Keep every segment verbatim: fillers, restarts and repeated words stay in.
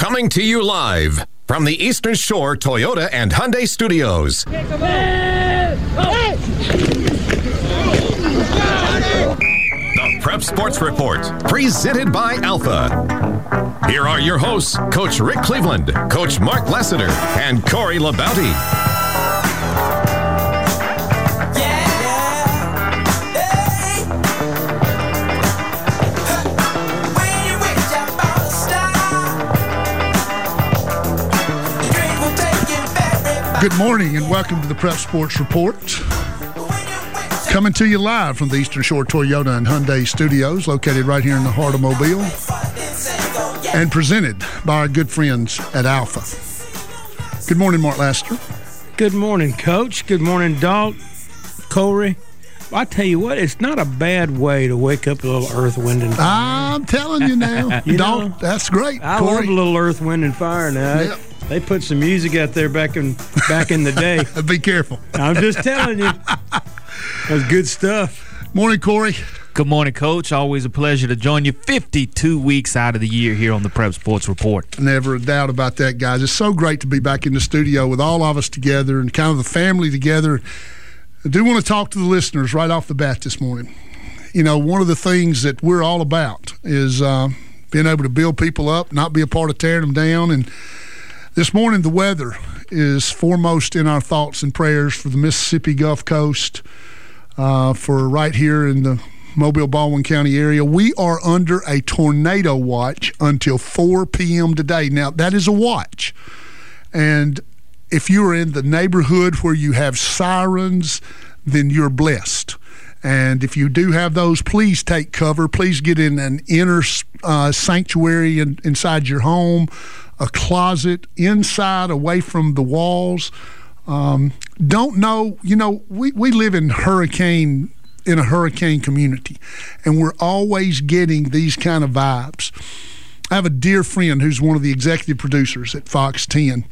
Coming to you live from the Eastern Shore Toyota and Hyundai Studios. The Prep Sports Report, presented by Alpha. Here are your hosts, Coach Rick Cleveland, Coach Mark Lassiter, and Corey LaBounty. Good morning and welcome to the Prep Sports Report. Coming to you live from the Eastern Shore Toyota and Hyundai Studios, located right here in the heart of Mobile, and presented by our good friends at Alpha. Good morning, Mark Lassiter. Good morning, Coach. Good morning, Dalt, Corey. I tell you what, it's not a bad way to wake up a little Earth, Wind, and Fire. I'm telling you now. you Dalt, know, that's great. I Corey. love a little Earth, Wind, and Fire now. Yep. They put some music out there back in back in the day. Be careful. I'm just telling you. That's good stuff. Morning, Corey. Good morning, Coach. Always a pleasure to join you fifty-two weeks out of the year here on the Prep Sports Report. Never a doubt about that, guys. It's so great to be back in the studio with all of us together and kind of the family together. I do want to talk to the listeners right off the bat this morning. You know, one of the things that we're all about is uh, being able to build people up, not be a part of tearing them down. And this morning, the weather is foremost in our thoughts and prayers for the Mississippi Gulf Coast, uh, for right here in the Mobile-Baldwin County area. We are under a tornado watch until four p.m. today. Now, that is a watch. And if you're in the neighborhood where you have sirens, then you're blessed. And if you do have those, please take cover. Please get in an inner uh, sanctuary in, inside your home, a closet, inside, away from the walls. Um, don't know, you know, we, we live in hurricane, in a hurricane community, and we're always getting these kind of vibes. I have a dear friend who's one of the executive producers at Fox ten,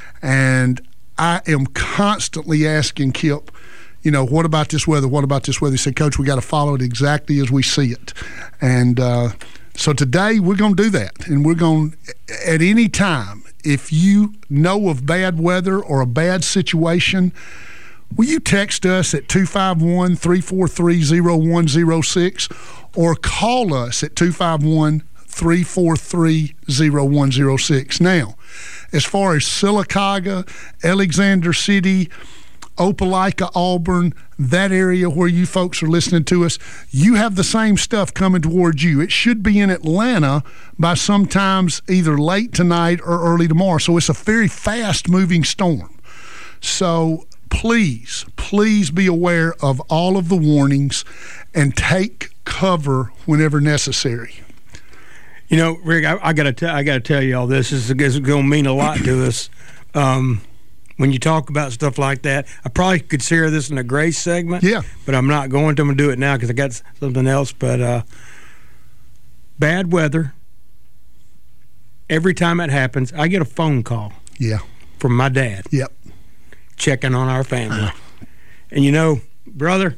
and I am constantly asking Kip, you know, what about this weather? What about this weather? He said, Coach, we got to follow it exactly as we see it. And uh, so today we're going to do that. And we're going, at any time, if you know of bad weather or a bad situation, will you text us at two five one, three four three, zero one zero six or call us at two five one, three four three, zero one zero six. Now, as far as Sylacauga, Alexander City, Opelika, Auburn, that area where you folks are listening to us, you have the same stuff coming towards you. It should be in Atlanta by sometimes either late tonight or early tomorrow. So it's a very fast-moving storm. So please, please be aware of all of the warnings and take cover whenever necessary. You know, Rick, I, I got to I got to tell you all this. This is, is going to mean a lot to us. Um, when you talk about stuff like that, I probably could share this in a Grace segment. Yeah. But I'm not going to. I'm going to do it now because I got something else. But uh, bad weather, every time it happens, I get a phone call. Yeah. From my dad. Yep. Checking on our family. And you know, brother,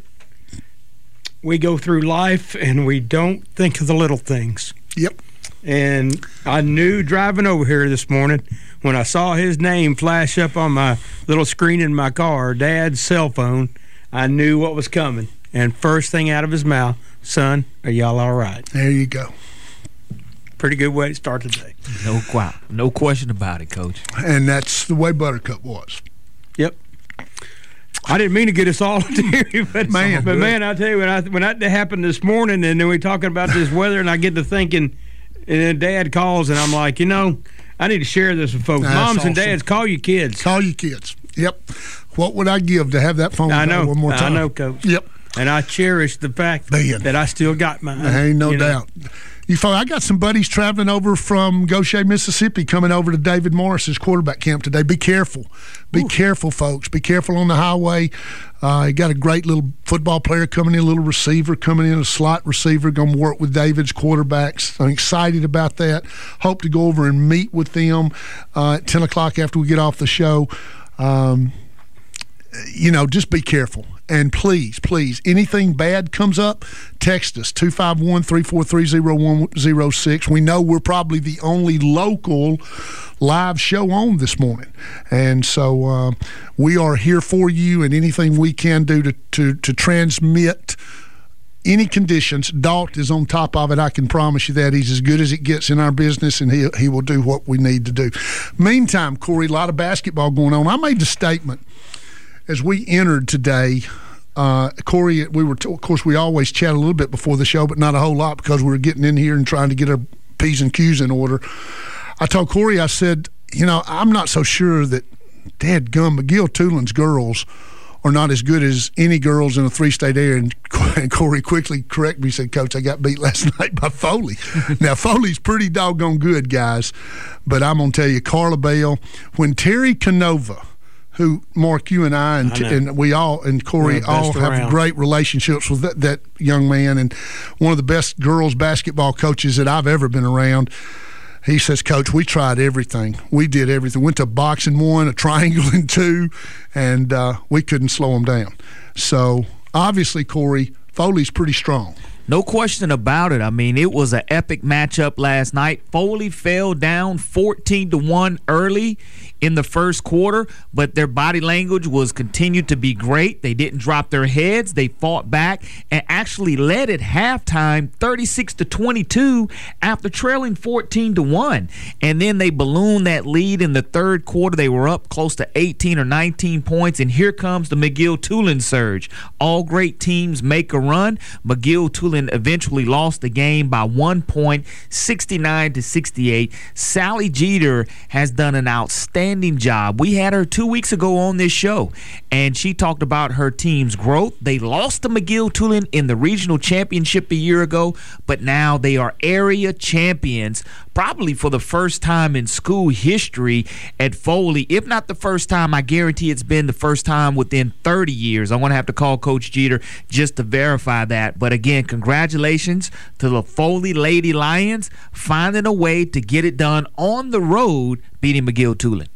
we go through life and we don't think of the little things. Yep. And I knew driving over here this morning when I saw his name flash up on my little screen in my car, Dad's cell phone, I knew what was coming. And first thing out of his mouth, son, are y'all all right? There you go. Pretty good way to start the day. No, no question about it, Coach. And that's the way Buttercup was. Yep. I didn't mean to get us all into here, but man, but man, I tell you, when I when that happened this morning, and then we talking about this weather, and I get to thinking, and then Dad calls, and I'm like, you know, I need to share this with folks. That's Moms awesome. and dads, call your kids. Call your kids. Yep. What would I give to have that phone I know. one more time? I know, Coach. Yep. And I cherish the fact Man. that I still got mine. There ain't no you know? doubt. You folks, I got some buddies traveling over from Goshen, Mississippi, coming over to David Morris's quarterback camp today. Be careful. Be Ooh. careful, folks. Be careful on the highway. Uh, you got a great little football player coming in, a little receiver coming in, a slot receiver, going to work with David's quarterbacks. I'm excited about that. Hope to go over and meet with them uh, at ten o'clock after we get off the show. Um, you know, just be careful. And please, please, anything bad comes up, text us, two five one, three four three, zero one zero six. We know we're probably the only local live show on this morning. And so uh, we are here for you, and anything we can do to, to, to transmit any conditions. Dalt is on top of it. I can promise you that. He's as good as it gets in our business, and he, he will do what we need to do. Meantime, Corey, a lot of basketball going on. I made the statement as we entered today. Uh, Corey, we were, t- of course, we always chat a little bit before the show, but not a whole lot because we were getting in here and trying to get our P's and Q's in order. I told Corey, I said, you know, I'm not so sure that dadgum McGill-Toolen's girls are not as good as any girls in a three-state area. And, and Corey quickly corrected me. He said, Coach, I got beat last night by Foley. Now, Foley's pretty doggone good, guys. But I'm going to tell you, Carla Bell, when Terry Canova, who, Mark, you and I and, I and we all, and Corey all have around. great relationships with that, that young man, and one of the best girls basketball coaches that I've ever been around. He says, Coach, we tried everything. We did everything. Went to boxing one, a triangle in two, and uh, we couldn't slow them down. So, obviously, Corey, Foley's pretty strong. No question about it. I mean, it was an epic matchup last night. Foley fell down fourteen to one early in the first quarter, but their body language was continued to be great. They didn't drop their heads. They fought back and actually led at halftime thirty-six to twenty-two after trailing fourteen to one. And then they ballooned that lead in the third quarter. They were up close to eighteen or nineteen points, and here comes the McGill-Toolen surge. All great teams make a run. McGill-Toolen eventually lost the game by one point, sixty-nine to sixty-eight. Sally Jeter has done an outstanding job. We had her two weeks ago on this show, and she talked about her team's growth. They lost to McGill-Toolen in the regional championship a year ago, but now they are area champions, probably for the first time in school history at Foley. If not the first time, I guarantee it's been the first time within thirty years. I'm going to have to call Coach Jeter just to verify that. But again, congratulations to the Foley Lady Lions finding a way to get it done on the road, beating McGill-Toolen.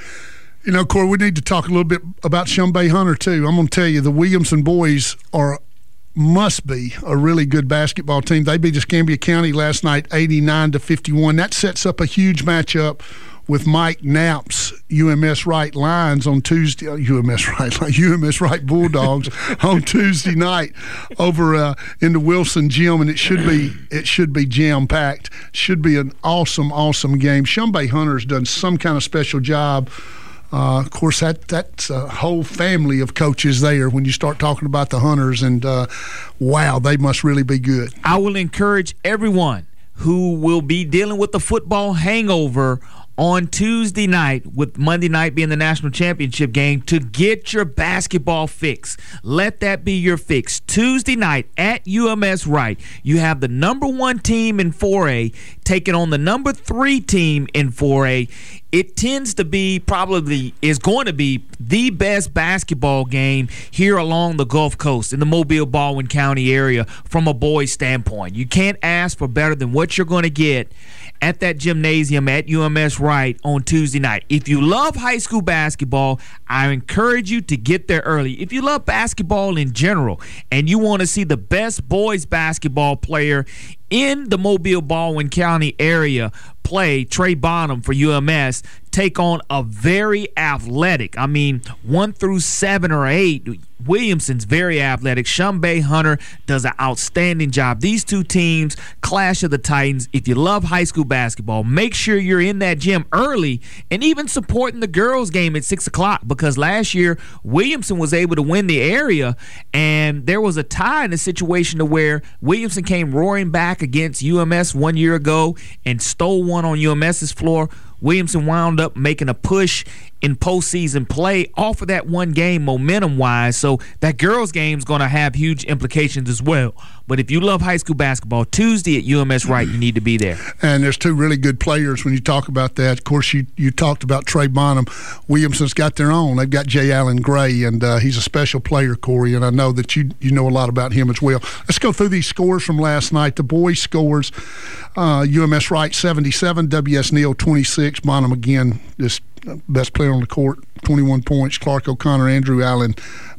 You know, Corey, we need to talk a little bit about Shumbay Hunter, too. I'm going to tell you, the Williamson boys are must be a really good basketball team. They beat Escambia County last night eighty-nine to fifty-one. That sets up a huge matchup with Mike Knapp's U M S Wright Lions on Tuesday. Uh, U M S Wright, U M S Wright Bulldogs on Tuesday night over uh, in the Wilson Gym, and it should be it should be jam packed. Should be an awesome, awesome game. Shumbay Hunter's done some kind of special job. Uh, of course, that that's a whole family of coaches there when you start talking about the Hunters, and uh, wow, they must really be good. I will encourage everyone who will be dealing with the football hangover on Tuesday night, with Monday night being the national championship game, to get your basketball fix. Let that be your fix. Tuesday night at U M S Wright, you have the number one team in four A taking on the number three team in four A. It tends to be, probably is going to be, the best basketball game here along the Gulf Coast in the Mobile, Baldwin County area from a boys' standpoint. You can't ask for better than what you're going to get at that gymnasium at U M S Wright on Tuesday night. If you love high school basketball, I encourage you to get there early. If you love basketball in general and you want to see the best boys basketball player in the Mobile, Baldwin County area play, Trey Bonham for U M S, take on a very athletic, I mean, one through seven or eight, Williamson's very athletic. Shumbay Hunter does an outstanding job. These two teams, clash of the Titans. If you love high school basketball, make sure you're in that gym early and even supporting the girls' game at six o'clock, because last year Williamson was able to win the area, and there was a tie in a situation to where Williamson came roaring back against U M S one year ago and stole one on U M S's floor. Williamson wound up making a push in postseason play off of that one game momentum-wise. So that girls' game is going to have huge implications as well. But if you love high school basketball, Tuesday at U M S Wright, you need to be there. And there's two really good players when you talk about that. Of course, you, you talked about Trey Bonham. Williamson's got their own. They've got Jay Allen Gray, and uh, he's a special player, Corey, and I know that you you know a lot about him as well. Let's go through these scores from last night. The boys' scores, uh, U M S Wright seventy-seven, W S Neal twenty-six. Bonham, again, just best player on the court, twenty-one points. Clark O'Connor, Andrew Allen,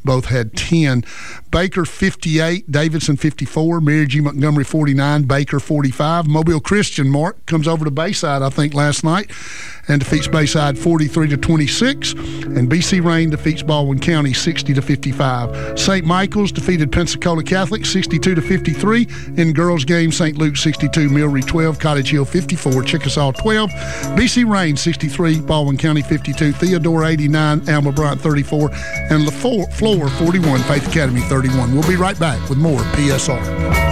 both had ten. Baker fifty-eight, Davidson fifty-four, Mary G. Montgomery forty-nine, Baker forty-five. Mobile Christian, Mark, comes over to Bayside, I think, last night and defeats Bayside forty-three to twenty-six. And B C Rain defeats Baldwin County sixty to fifty-five. Saint Michael's defeated Pensacola Catholic sixty-two to fifty-three. In girls game, Saint Luke sixty-two, Millry twelve, Cottage Hill fifty-four, Chickasaw twelve. B C Rain sixty-three, Baldwin County fifty-two, Theodore eighty-nine, Alma Bryant thirty-four, and LaFleur Floor forty-one, Faith Academy thirty-one. We'll be right back with more P S R.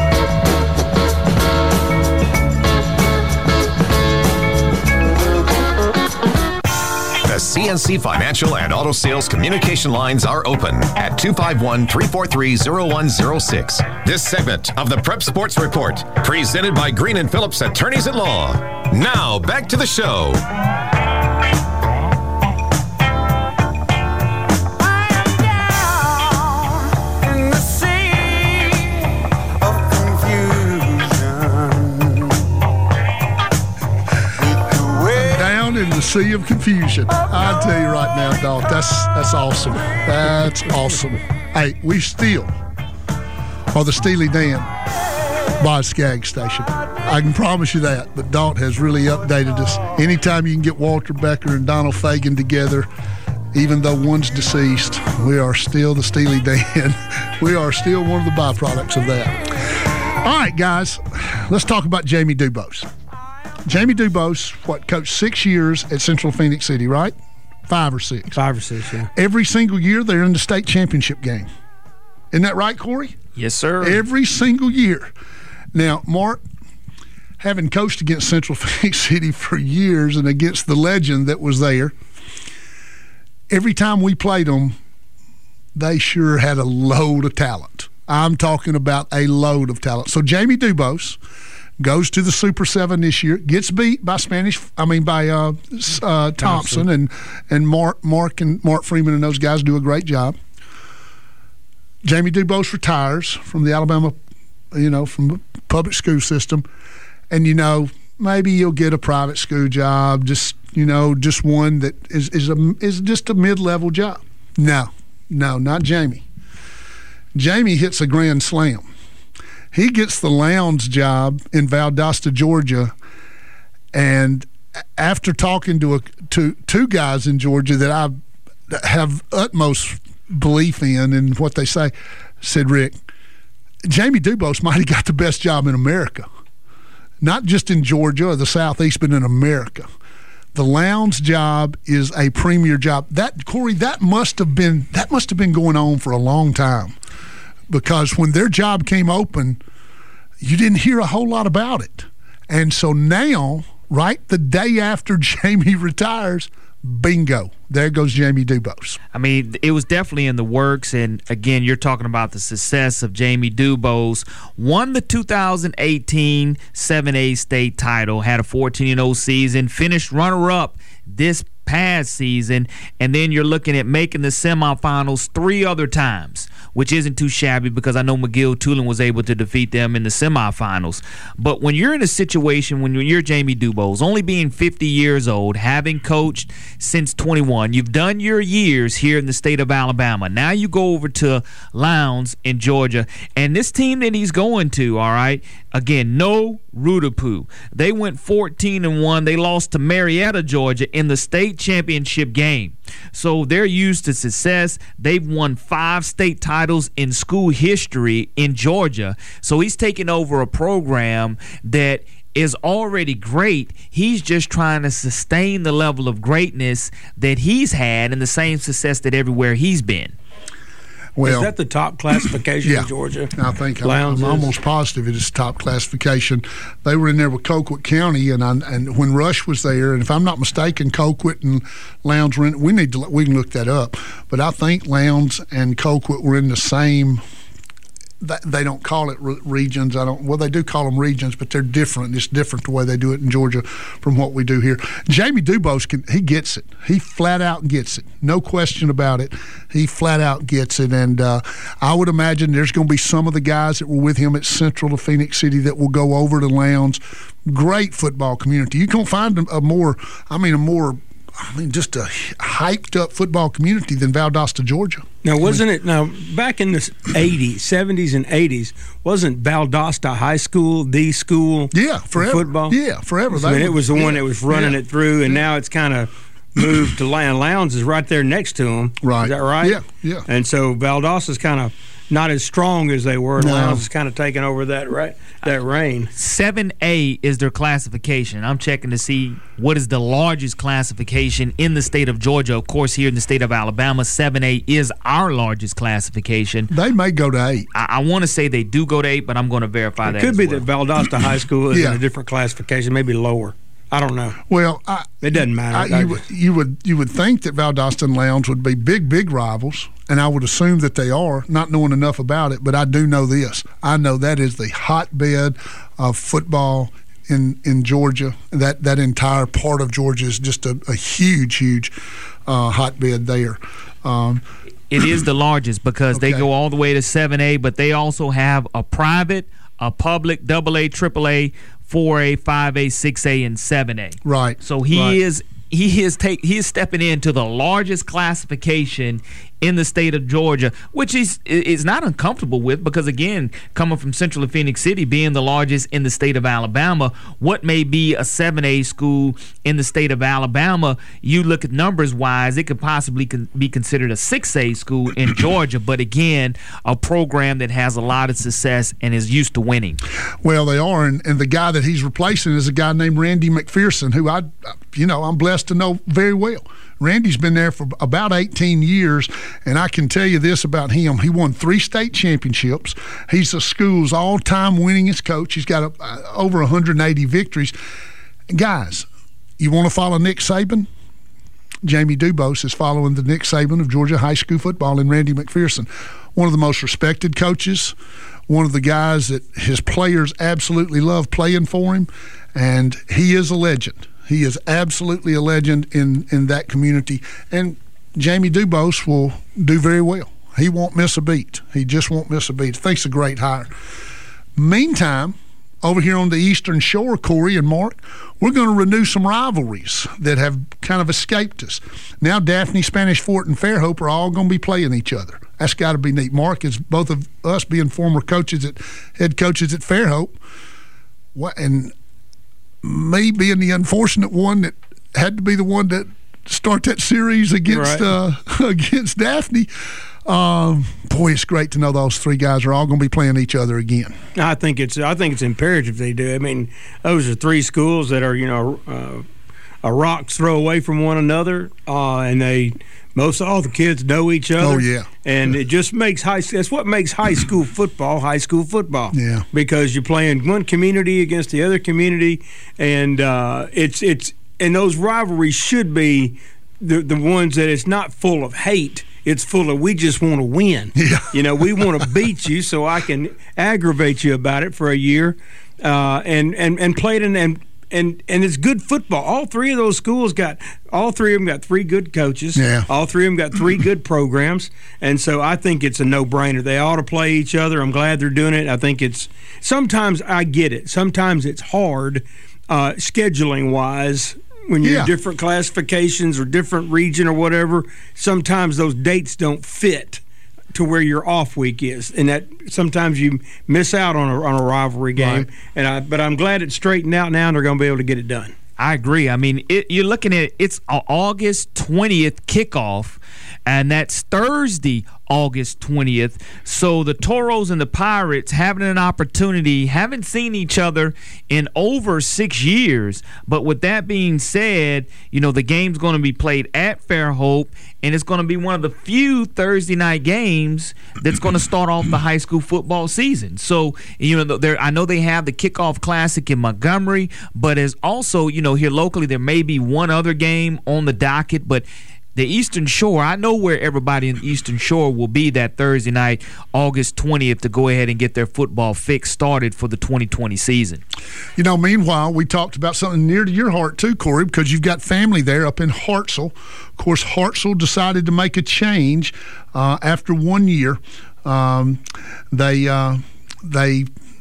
The C N C Financial and Auto Sales communication lines are open at two five one, three four three, zero one zero six. This segment of the Prep Sports Report, presented by Green and Phillips Attorneys at Law. Now, back to the show. In the sea of confusion. I tell you right now, dog, that's that's awesome. That's awesome. Hey, we still are the Steely Dan by Skag Station. I can promise you that. But Dalt has really updated us. Anytime you can get Walter Becker and Donald Fagen together, even though one's deceased, we are still the Steely Dan. We are still one of the byproducts of that. All right, guys, let's talk about Jamie Dubose. Jamie Dubose, what, coached six years at Central Phoenix City, right? Five or six. Five or six, yeah. Every single year they're in the state championship game. Isn't that right, Corey? Yes, sir. Every single year. Now, Mark, having coached against Central Phoenix City for years and against the legend that was there, every time we played them, they sure had a load of talent. I'm talking about a load of talent. So Jamie Dubose goes to the Super Seven this year, gets beat by Spanish. I mean by uh, uh, Thompson, Thompson and and Mark, Mark and Mark Freeman and those guys do a great job. Jamie Dubose retires from the Alabama, you know, from the public school system, and you know maybe you'll get a private school job, just you know, just one that is is a is just a mid-level job. No, no, not Jamie. Jamie hits a grand slam. He gets the Lowndes job in Valdosta, Georgia, and after talking to a, to two guys in Georgia that I have utmost belief in and what they say, said, Rick, Jamie Dubose might have got the best job in America, not just in Georgia or the Southeast, but in America. The Lowndes job is a premier job. That Corey, that must have been that must have been going on for a long time. Because when their job came open, you didn't hear a whole lot about it. And so now, right the day after Jamie retires, bingo, there goes Jamie Dubose. I mean, it was definitely in the works. And, again, you're talking about the success of Jamie Dubose. Won the two thousand eighteen seven A state title, had a fourteen and oh season, finished runner-up this past season, and then you're looking at making the semifinals three other times, which isn't too shabby because I know McGill-Tulane was able to defeat them in the semifinals. But when you're in a situation, when you're Jamie Dubose, only being fifty years old, having coached since twenty-one, you've done your years here in the state of Alabama. Now you go over to Lowndes in Georgia, and this team that he's going to, all right, again, no Rudapoo. They went fourteen and one. They lost to Marietta, Georgia in the state championship game. So they're used to success. They've won five state titles in school history in Georgia. So he's taking over a program that is already great. He's just trying to sustain the level of greatness that he's had and the same success that everywhere he's been. Well, is that the top classification yeah, in Georgia? I think I'm, I'm almost positive it is top classification. They were in there with Colquitt County, and I, and when Rush was there, and if I'm not mistaken, Colquitt and Lowndes were in, we need to we can look that up, but I think Lowndes and Colquitt were in the same. They don't call it regions. I don't. Well, they do call them regions, but they're different. It's different the way they do it in Georgia from what we do here. Jamie Dubose can. He gets it. He flat out gets it. No question about it. He flat out gets it. And uh, I would imagine there's going to be some of the guys that were with him at Central to Phoenix City that will go over to Lowndes. Great football community. You can't find a more. I mean, a more I mean, just a hyped up football community than Valdosta, Georgia. Now, wasn't I mean, it now back in the eighties, seventies, and eighties? Wasn't Valdosta High School the school? Yeah, forever. For football. Yeah, forever. I mean, it was the yeah, one that was running yeah, it through, and yeah. now it's kind of moved to Lowndes. Lowndes is right there next to them. Right. Is that right? Yeah, yeah. And so Valdosta's kind of not as strong as they were. No. Lowndes is kind of taking over that right that reign. seven A is their classification. I'm checking to see what is the largest classification in the state of Georgia. Of course, here in the state of Alabama, seven A is our largest classification. They may go to eight. I, I want to say they do go to eight, but I'm going to verify It that. could as be well. that Valdosta High School is Yeah. in a different classification, maybe lower. I don't know. Well, I, It doesn't matter. I, you, would, you would you would think that Valdosta and Lowndes would be big, big rivals, and I would assume that they are, not knowing enough about it. But I do know this. I know that is the hotbed of football in in Georgia. That that entire part of Georgia is just a, a huge, huge uh, hotbed there. Um, It is the largest because they Okay. go all the way to seven A, but they also have a private, a public, double A, triple A, four A, five A, six A, and seven A. right. So he right. is he is take he is stepping into the largest classification in the state of Georgia, which is is not uncomfortable with because, again, coming from Central and Phoenix City, being the largest in the state of Alabama, what may be a seven A school in the state of Alabama, you look at numbers wise, it could possibly con- be considered a six A school in Georgia, but again, a program that has a lot of success and is used to winning. Well, they are, and, and the guy that he's replacing is a guy named Randy McPherson, who I, you know, I'm blessed to know very well. Randy's been there for about eighteen years, and I can tell you this about him. He won three state championships. He's the school's all-time winningest coach. He's got a, uh, over one hundred eighty victories. Guys, you want to follow Nick Saban? Jamie Dubose is following the Nick Saban of Georgia high school football and Randy McPherson. One of the most respected coaches, one of the guys that his players absolutely love playing for him, and he is a legend. He is absolutely a legend in, in that community, and Jamie Dubose will do very well. He won't miss a beat. He just won't miss a beat. I think it's a great hire. Meantime, over here on the Eastern Shore, Corey and Mark, we're going to renew some rivalries that have kind of escaped us. Now Daphne, Spanish Fort, and Fairhope are all going to be playing each other. That's got to be neat. Mark, is both of us being former coaches at head coaches at Fairhope, what, and me being the unfortunate one that had to be the one that start that series against Right. uh, against Daphne. Um, boy, it's great to know those three guys are all going to be playing each other again. I think it's I think it's imperative they do. I mean, those are three schools that are you know uh, a rock's throw away from one another, uh, and they most all the kids know each other. Oh, yeah. and it just makes high. That's what makes high school football high school football. Yeah, because you're playing one community against the other community, and uh, it's it's and those rivalries should be the the ones that it's not full of hate. It's full of we just want to win. Yeah. You know, we want to beat you so I can aggravate you about it for a year, uh, and and and play it in, and and and it's good football. All three of those schools got all three of them got three good coaches. Yeah. All three of them got three good programs, and so I think it's a no-brainer. They ought to play each other. I'm glad they're doing it. I think it's sometimes I get it. Sometimes it's hard uh, scheduling wise. When you're Yeah. in different classifications or different region or whatever, sometimes those dates don't fit to where your off week is, and that sometimes you miss out on a on a rivalry game. Right. And I, but I'm glad it's straightened out now, and they're going to be able to get it done. I agree. I mean, it, you're looking at it's a August twentieth kickoff, and that's Thursday, August twentieth. So the Toros and the Pirates having an opportunity, haven't seen each other in over six years. But with that being said, you know, the game's going to be played at Fairhope, and it's going to be one of the few Thursday night games that's going to start off the high school football season. So, you know, there I know they have the kickoff classic in Montgomery, but as also, you know, here locally there may be one other game on the docket, but the Eastern Shore, I know where everybody in the Eastern Shore will be that Thursday night, August twentieth, to go ahead and get their football fix started for the twenty twenty season. You know, meanwhile, we talked about something near to your heart too, Corey, because you've got family there up in Hartselle. Of course, Hartselle decided to make a change uh, after one year. Um, they uh, they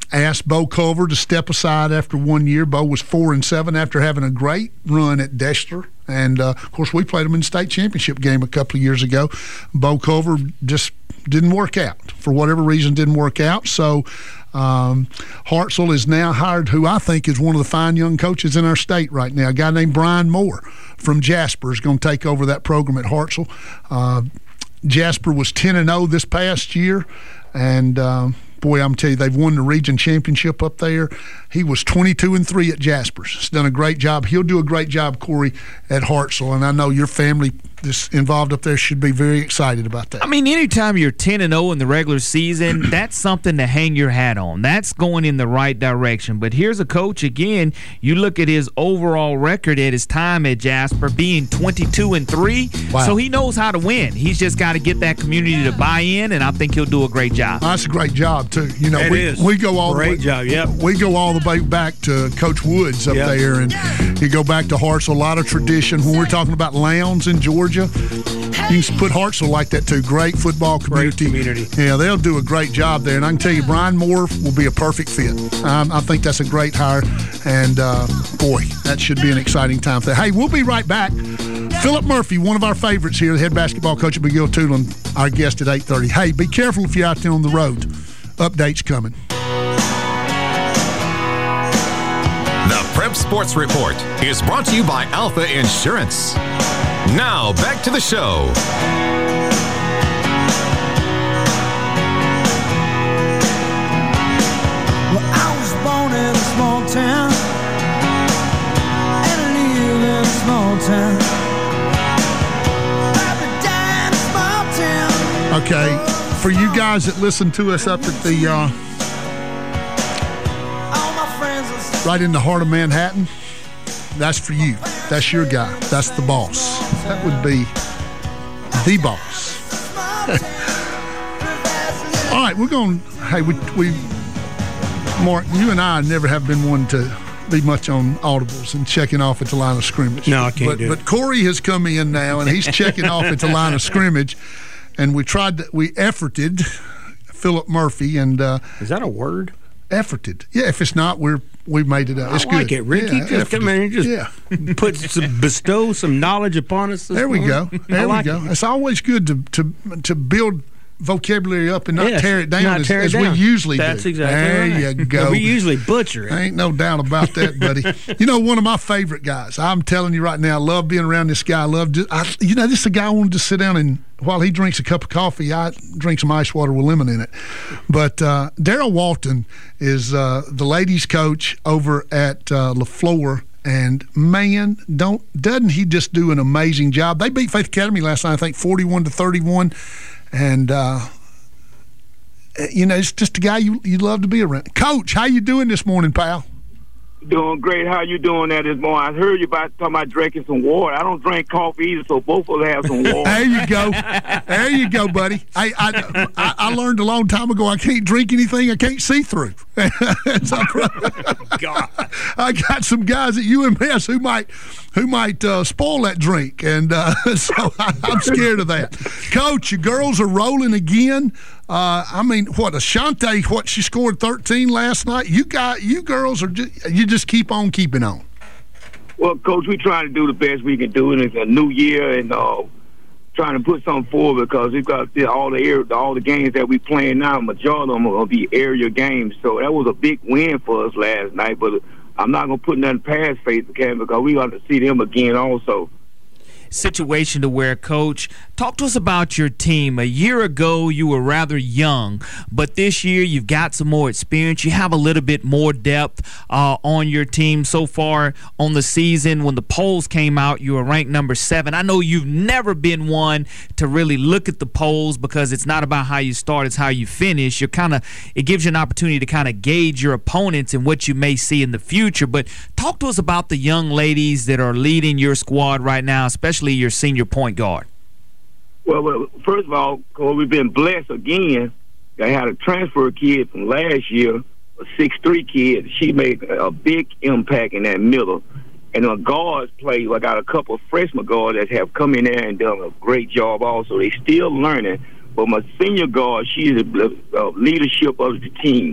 asked Bo Culver to step aside after one year. Bo was four and seven after having a great run at Dexter. And, uh, of course, we played them in the state championship game a couple of years ago. Bo Culver just didn't work out. For whatever reason, didn't work out. So um, Hartselle is now hired who I think is one of the fine young coaches in our state right now. A guy named Brian Moore from Jasper is going to take over that program at Hartselle. Uh, Jasper was ten and oh this past year. And, um, boy, I'm telling you, they've won the region championship up there. He was twenty-two and three at Jasper's. He's done a great job. He'll do a great job, Corey, at Hartselle. And I know your family that's involved up there should be very excited about that. I mean, anytime you're ten and oh in the regular season, that's something to hang your hat on. That's going in the right direction. But here's a coach, again, you look at his overall record at his time at Jasper being twenty-two and three. Wow. So he knows how to win. He's just got to get that community to buy in, and I think he'll do a great job. That's a great job, too. You know, It we, is. we go all Great the way, job, yep. We go all the way back to Coach Woods up Yep. there, and you go back to Hartselle, a lot of tradition. When we're talking about Lowndes in Georgia, you can put Hartselle like that too. Great football community. Great community. Yeah, they'll do a great job there. And I can tell you, Brian Moore will be a perfect fit. Um, I think that's a great hire. And, uh, boy, that should be an exciting time for that. Hey, we'll be right back. Philip Murphy, one of our favorites here, the head basketball coach at McGill-Toolen, our guest at eight thirty. Hey, be careful if you're out there on the road. Updates coming. The Prep Sports Report is brought to you by Alpha Insurance. Now, back to the show. Well, I was born in a small town, and I live in a small town. Papa died in a small town. Okay, for you guys that listen to us up at the uh, All my friends are right in the heart of Manhattan, that's for you. That's your guy. That's the boss. That would be the boss. All right, we're going. Hey, we we Mark, you and I never have been one to be much on audibles and checking off at the line of scrimmage. No, I can't but, do But it. Corey has come in now, and he's checking off at the line of scrimmage. And we tried to, we efforted Philip Murphy and uh, Is that a word? efforted. Yeah, if it's not, we're we made it up. It's I like good. it, Ricky. Yeah, just come in and just yeah. put some, bestow some knowledge upon us. This There we go. morning. I There like we go. it. It's always good to to to build vocabulary up and not Yes, tear it down not as, tear it as down. we usually That's do. exactly there right. you go. We usually butcher it. Ain't no doubt about that, buddy. You know, one of my favorite guys. I'm telling you right now, I love being around this guy. I love, just, I, you know, this is a guy I wanted to sit down and while he drinks a cup of coffee, I drink some ice water with lemon in it. But uh, Daryl Walton is uh, the ladies' coach over at uh, LaFleur. And man, don't doesn't he just do an amazing job? They beat Faith Academy last night, I think, forty-one to thirty-one, and uh, you know, it's just a guy you you love to be around. Coach, how you doing this morning, pal? Doing great. How you doing that this morning? I heard you about talking about drinking some water. I don't drink coffee either, so both of us have some water. There you go. There you go, buddy. I, I, I, I learned a long time ago I can't drink anything I can't see through. So, God. I got some guys at U M S who might who might uh, spoil that drink, and uh, so I, I'm scared of that. Coach, your girls are rolling again. Uh, I mean, what, Ashante, what, she scored thirteen last night? You got, you girls are just, you just keep on keeping on. Well, Coach, we're trying to do the best we can do, and it's a new year, and uh, trying to put something forward because we've got the, all the air, all the games that we playing now. Majority of them are going to be area games, so that was a big win for us last night. But I'm not going to put nothing past Faith Academy because we got to see them again also. Situation to where, Coach, talk to us about your team. A year ago, you were rather young, but this year you've got some more experience. You have a little bit more depth uh, on your team so far on the season. When the polls came out, you were ranked number seven. I know you've never been one to really look at the polls because it's not about how you start, it's how you finish. You're kind of, it gives you an opportunity to kind of gauge your opponents and what you may see in the future. But talk to us about the young ladies that are leading your squad right now, especially your senior point guard. Well, well first of all, Cole, we've been blessed again. I had a transfer kid from last year, a six three kid. She made a big impact in that middle. And the guards play. I got a couple of freshman guards that have come in there and done a great job also. They still learning. But my senior guard, she's the uh, leadership of the team. So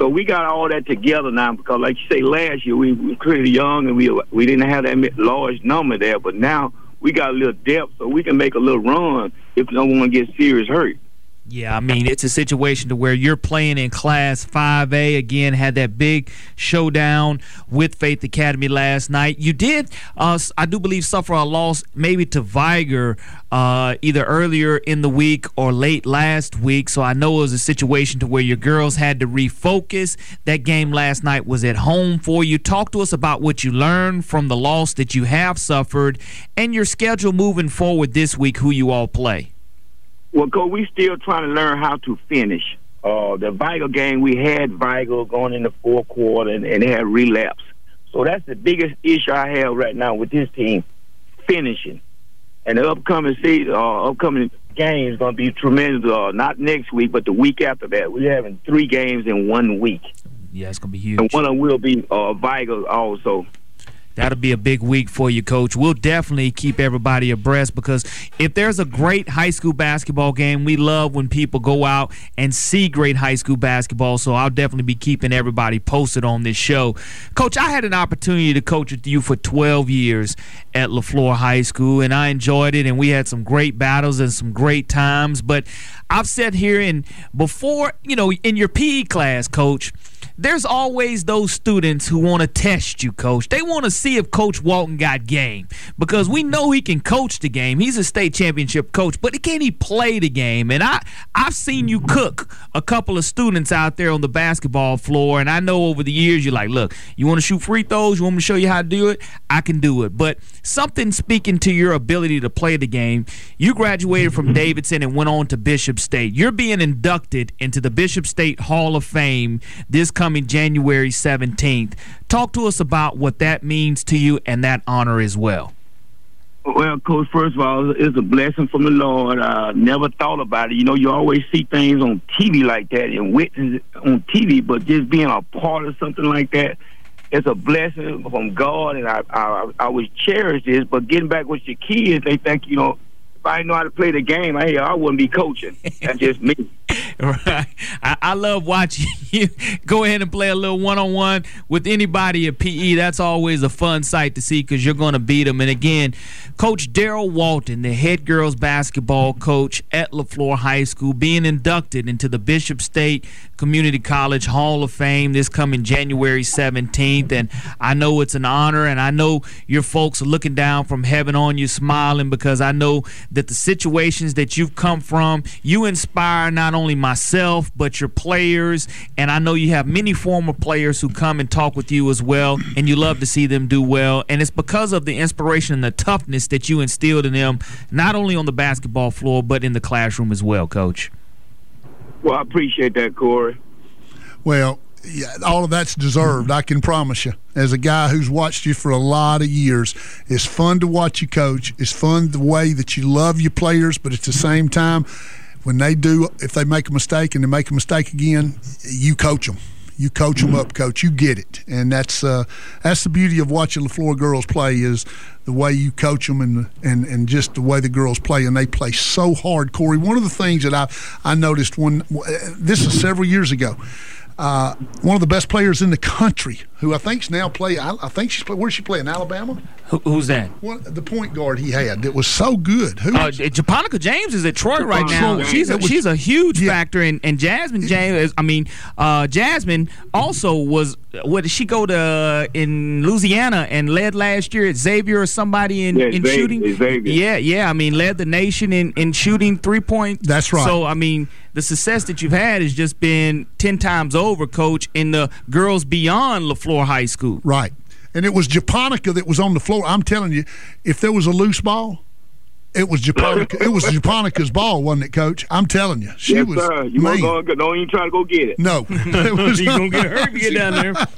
So we got all that together now because, like you say, last year we were pretty young and we we didn't have that large number there. But now we got a little depth, so we can make a little run if no one gets serious hurt. Yeah, I mean, it's a situation to where you're playing in Class five A. Again, had that big showdown with Faith Academy last night. You did, uh, I do believe, suffer a loss maybe to Viger uh, either earlier in the week or late last week. So I know it was a situation to where your girls had to refocus. That game last night was at home for you. Talk to us about what you learned from the loss that you have suffered and your schedule moving forward this week, who you all play. Well, Coach, we still trying to learn how to finish. Uh, the Vigo game, we had Vigo going in the fourth quarter, and, and they had relapse. So that's the biggest issue I have right now with this team, finishing. And the upcoming season, uh, upcoming game is going to be tremendous. Uh, not next week, but the week after that. We're having three games in one week. Yeah, it's going to be huge. And one of them will be uh, Vigo also. That'll be a big week for you, Coach. We'll definitely keep everybody abreast because if there's a great high school basketball game, we love when people go out and see great high school basketball, so I'll definitely be keeping everybody posted on this show. Coach, I had an opportunity to coach with you for twelve years at LaFleur High School, and I enjoyed it, and we had some great battles and some great times, but I've sat here and before, you know, in your P E class, Coach, there's always those students who want to test you, Coach. They want to see if Coach Walton got game because we know he can coach the game. He's a state championship coach, but can he play the game? And I, I've seen you cook a couple of students out there on the basketball floor, and I know over the years you're like, look, you want to shoot free throws? You want me to show you how to do it? I can do it. But something speaking to your ability to play the game, you graduated from Davidson and went on to Bishop State. You're being inducted into the Bishop State Hall of Fame this coming January seventeenth. Talk to us about what that means to you and that honor as well. Well, Coach, first of all, it's a blessing from the Lord. I never thought about it. You know, you always see things on T V like that and witness it on T V, but just being a part of something like that, it's a blessing from God, and I, I, I would cherish this. But getting back with your kids, they think, you know, if I didn't know how to play the game, I, I wouldn't be coaching. That's just me. Right. I, I love watching you go ahead and play a little one-on-one with anybody at P E. That's always a fun sight to see because you're going to beat them. And again, Coach Daryl Walton, the head girls basketball coach at LaFleur High School, being inducted into the Bishop State Community College Hall of Fame this coming January seventeenth. And I know it's an honor, and I know your folks are looking down from heaven on you smiling because I know that the situations that you've come from, you inspire not only myself but your players, and I know you have many former players who come and talk with you as well, and you love to see them do well, and it's because of the inspiration and the toughness that you instilled in them, not only on the basketball floor but in the classroom as well, Coach. Well, I appreciate that, Corey. Well, yeah, all of that's deserved, I can promise you. As a guy who's watched you for a lot of years, it's fun to watch you coach. It's fun the way that you love your players, but at the same time, when they do, if they make a mistake and they make a mistake again, you coach them. You coach them up, Coach. You get it, and that's uh, that's the beauty of watching LaFleur girls play is the way you coach them and and and just the way the girls play, and they play so hard. Corey, one of the things that I I noticed when this is several years ago. Uh, one of the best players in the country, who I think's now play. I, I think she's play, where's she play in Alabama? Who, who's that? One, the point guard he had that was so good. Who? Uh, Japonica James is at Troy right now. Troy. She's a, was, she's a huge yeah. factor, and and Jasmine James. I mean, uh, Jasmine also was. What did she go to uh, in Louisiana and led last year at Xavier or somebody in, Yeah, in Xavier, shooting? Xavier. Yeah, yeah. I mean, led the nation in, in shooting three point. That's right. So I mean, the success that you've had has just been ten times over, Coach, in the girls beyond LaFleur High School. Right. And it was Japonica that was on the floor. I'm telling you, if there was a loose ball, it was Japonica. It was Japonica's ball, wasn't it, Coach? I'm telling you, she yes, was. sir. You mean. want to go? Don't even try to go get it. No, it was You're gonna get hurt if you get down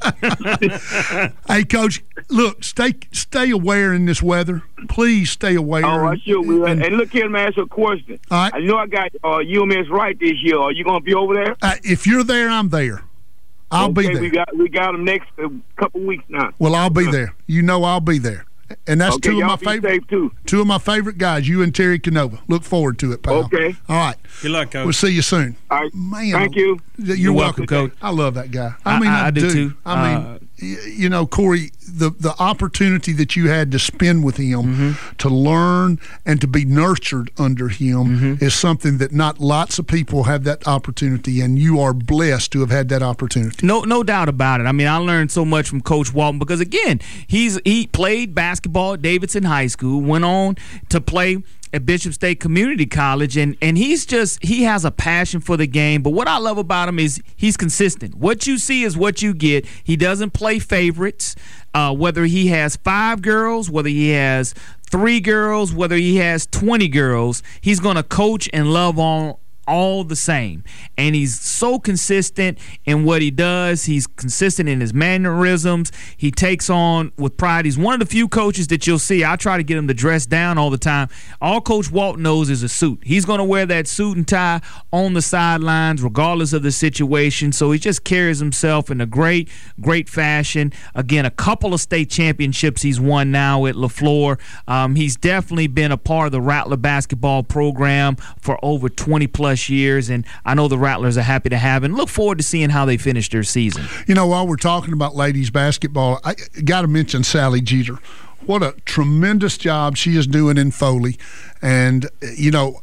there. Hey, Coach, look, stay stay aware in this weather. Please stay aware. Oh, I sure will. And, And look here, let me ask you a question. All right. I know I got uh, U M S right this year. Are you going to be over there? uh, if you're there, I'm there. I'll okay, be there. We got we got them next uh, couple weeks now. Well, I'll be there. You know I'll be there. And that's okay, two of y'all my be favorite safe too. two of my favorite guys, you and Terry Canova. Look forward to it, pal. Okay. All right. Good luck, Coach. We'll see you soon. All right. Man, Thank you. You're, You're welcome, welcome, Coach. I love that guy. I, I- mean, I- I, I do, do. too. I mean, Uh, y- you know, Corey, the the opportunity that you had to spend with him, Mm-hmm. to learn and to be nurtured under him, Mm-hmm. is something that not lots of people have that opportunity, and you are blessed to have had that opportunity. No, no doubt about it. I mean, I learned so much from Coach Walton because, again, he's he played basketball at Davidson High School, went on to play at Bishop State Community College, and and he's just he has a passion for the game. But what I love about him is he's consistent. What you see is what you get. He doesn't play favorites. Uh, whether he has five girls, whether he has three girls, whether he has twenty girls, he's going to coach and love on all the same. And he's so consistent in what he does. He's consistent in his mannerisms. He takes on with pride. He's one of the few coaches that you'll see. I try to get him to dress down all the time. All Coach Walton knows is a suit. He's going to wear that suit and tie on the sidelines regardless of the situation. So he just carries himself in a great, great fashion. Again, a couple of state championships he's won now at LaFleur. Um, he's definitely been a part of the Rattler basketball program for over twenty plus years, and I know the Rattlers are happy to have him. Look forward to seeing how they finish their season. You know, while we're talking about ladies basketball, I got to mention Sally Jeter. What a tremendous job she is doing in Foley. And, you know,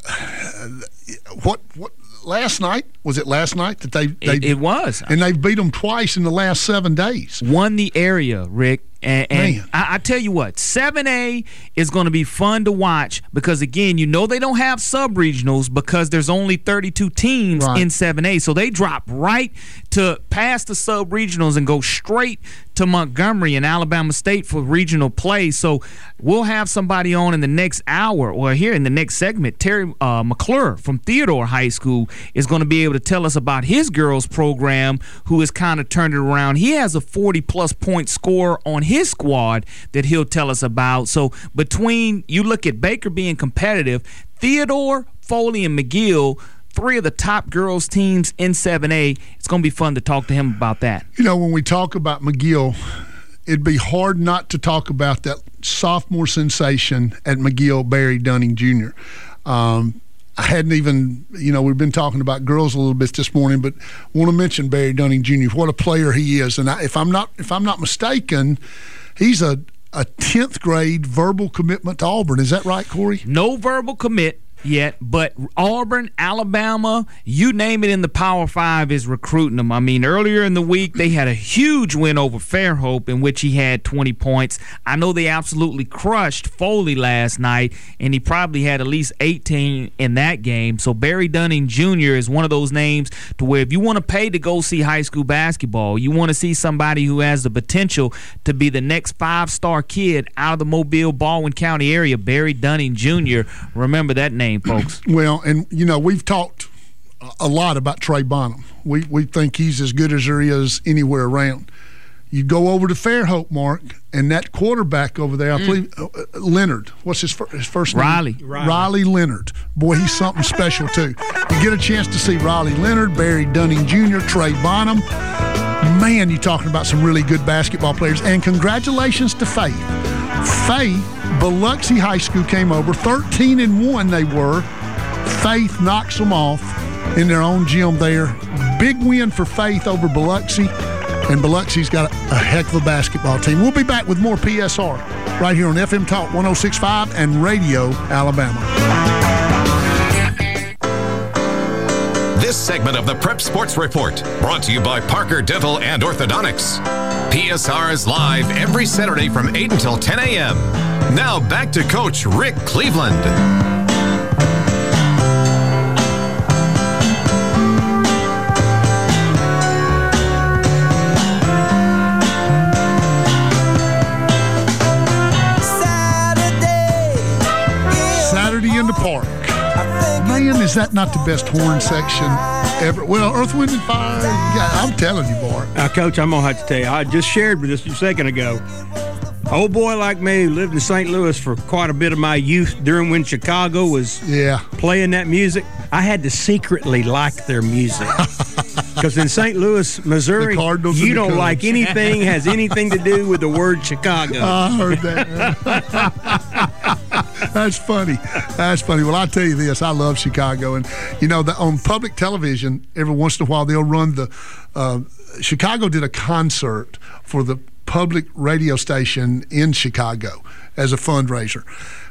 what what last night, was it last night that they, they It, it was. and they've beat them twice in the last seven days. Won the area, Rick. And, and Man. I, I tell you what, seven A is going to be fun to watch because, again, you know they don't have sub-regionals because there's only thirty-two teams Right. in seven A. So they drop right to past the sub-regionals and go straight to Montgomery and Alabama State for regional play. So we'll have somebody on in the next hour or here in the next segment. Terry uh, McClure from Theodore High School is going to be able to tell us about his girls program, who has kind of turned it around. He has a forty-plus point score on his squad that he'll tell us about. So between, you look at Baker being competitive, Theodore, Foley, and McGill, three of the top girls teams in seven A. It's going to be fun to talk to him about that. You know, when we talk about McGill, it'd be hard not to talk about that sophomore sensation at McGill, Barry Dunning Junior Um, I hadn't even, you know, we've been talking about girls a little bit this morning, but want to mention Barry Dunning Junior What a player he is, and I, if I'm not, if I'm not mistaken, he's a a tenth grade verbal commitment to Auburn. Is that right, Corey? No verbal commit yet, but Auburn, Alabama, you name it in the Power Five is recruiting them. I mean, earlier in the week, they had a huge win over Fairhope in which he had twenty points. I know they absolutely crushed Foley last night, and he probably had at least eighteen in that game. So Barry Dunning Junior is one of those names to where if you want to pay to go see high school basketball, you want to see somebody who has the potential to be the next five-star kid out of the Mobile, Baldwin County area, Barry Dunning Junior Remember that name, folks. Well, and, you know, we've talked a lot about Trey Bonham. We we think he's as good as there is anywhere around. You go over to Fairhope, Mark, and that quarterback over there, I Mm. believe, uh, Leonard. What's his, fir- his first name? Riley. Riley. Riley Leonard. Boy, he's something special, too. You get a chance to see Riley Leonard, Barry Dunning Junior, Trey Bonham. Man, you're talking about some really good basketball players. And congratulations to Faith. Faith, Biloxi High School came over. thirteen and one they were. Faith knocks them off in their own gym there. Big win for Faith over Biloxi. And Biloxi's got a, a heck of a basketball team. We'll be back with more P S R right here on F M Talk one oh six point five and Radio Alabama. This segment of the Prep Sports Report brought to you by Parker Dental and Orthodontics. P S R is live every Saturday from eight until ten a.m. Now back to Coach Rick Cleveland. Saturday in the Park. Man, is that not the best horn section ever? Well, Earth, Wind, and Fire, yeah, I'm telling you, Bart. Now, Coach, I'm going to have to tell you, I just shared with us a second ago. Old boy like me who lived in Saint Louis for quite a bit of my youth during when Chicago was Yeah. playing that music, I had to secretly like their music. Because in Saint Louis, Missouri, you don't like anything has anything to do with the word Chicago. I heard that. That's funny. That's funny. Well, I'll tell you this. I love Chicago. And, you know, the, on public television, every once in a while, they'll run the uh, – Chicago did a concert for the public radio station in Chicago as a fundraiser.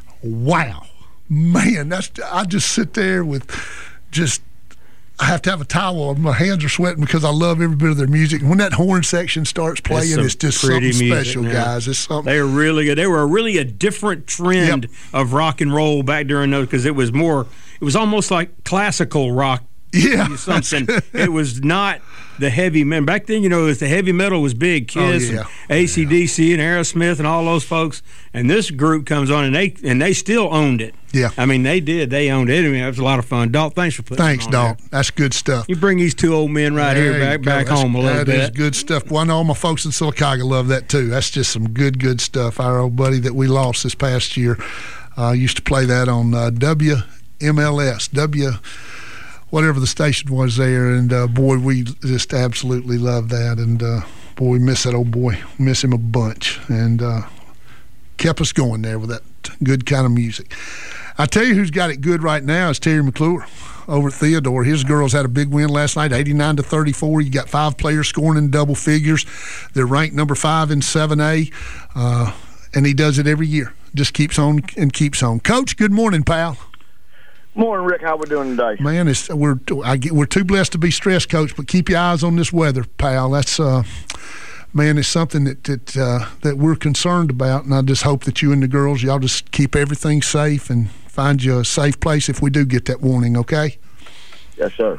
Wow. Man, that's I just sit there with just – I have to have a towel on. My hands are sweating because I love every bit of their music. And when that horn section starts playing, it's just something special, now. guys. It's something. They were really good. They were really a different trend yep. of rock and roll back during those because it was more. It was almost like classical rock. Yeah, something. It was not the heavy metal. Back then, you know, it was the heavy metal was big. Kiss, oh, yeah. and A C D C, and Aerosmith, and all those folks. And this group comes on, and they and they still owned it. Yeah, I mean, they did. They owned it. I mean, it was a lot of fun. Doc, thanks for putting. Thanks, it on Doc. there. That's good stuff. You bring these two old men right there here back back That's, home a little that bit. That is good stuff. Well, I know all my folks in Sylacauga love that too. That's just some good, good stuff. Our old buddy that we lost this past year uh, used to play that on uh, W M L S. W. Whatever the station was there, and uh, boy, we just absolutely love that. And uh, boy, we miss that old boy. Miss him a bunch, and uh, kept us going there with that good kind of music. I tell you, who's got it good right now is Terry McClure over at Theodore. His girls had a big win last night, eighty-nine to thirty-four. You got five players scoring in double figures. They're ranked number five in seven A, uh, and he does it every year. Just keeps on and keeps on. Coach, good morning, pal. Morning, Rick. How we doing today? Man, it's, we're I get, we're too blessed to be stressed, Coach. But keep your eyes on this weather, pal. That's uh, man, it's something that that uh, that we're concerned about, and I just hope that you and the girls, y'all just keep everything safe and find you a safe place if we do get that warning. Okay? Yes, sir.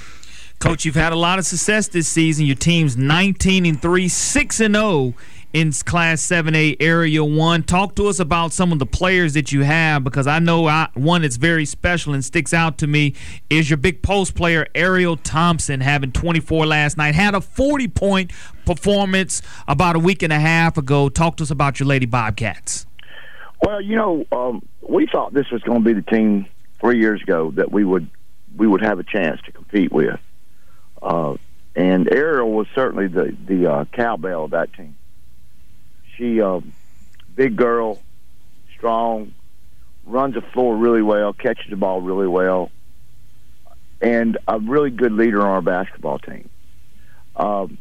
Coach, you've had a lot of success this season. Your team's nineteen and three, six and zero. In Class seven A Area one. Talk to us about some of the players that you have, because I know I, one that's very special and sticks out to me is your big post player, Ariel Thompson, having twenty-four last night. Had a forty-point performance about a week and a half ago. Talk to us about your Lady Bobcats. Well, you know, um, we thought this was going to be the team three years ago that we would we would have a chance to compete with. Uh, and Ariel was certainly the, the uh, cowbell of that team. She, uh, big girl, strong, runs the floor really well, catches the ball really well, and a really good leader on our basketball team. Um,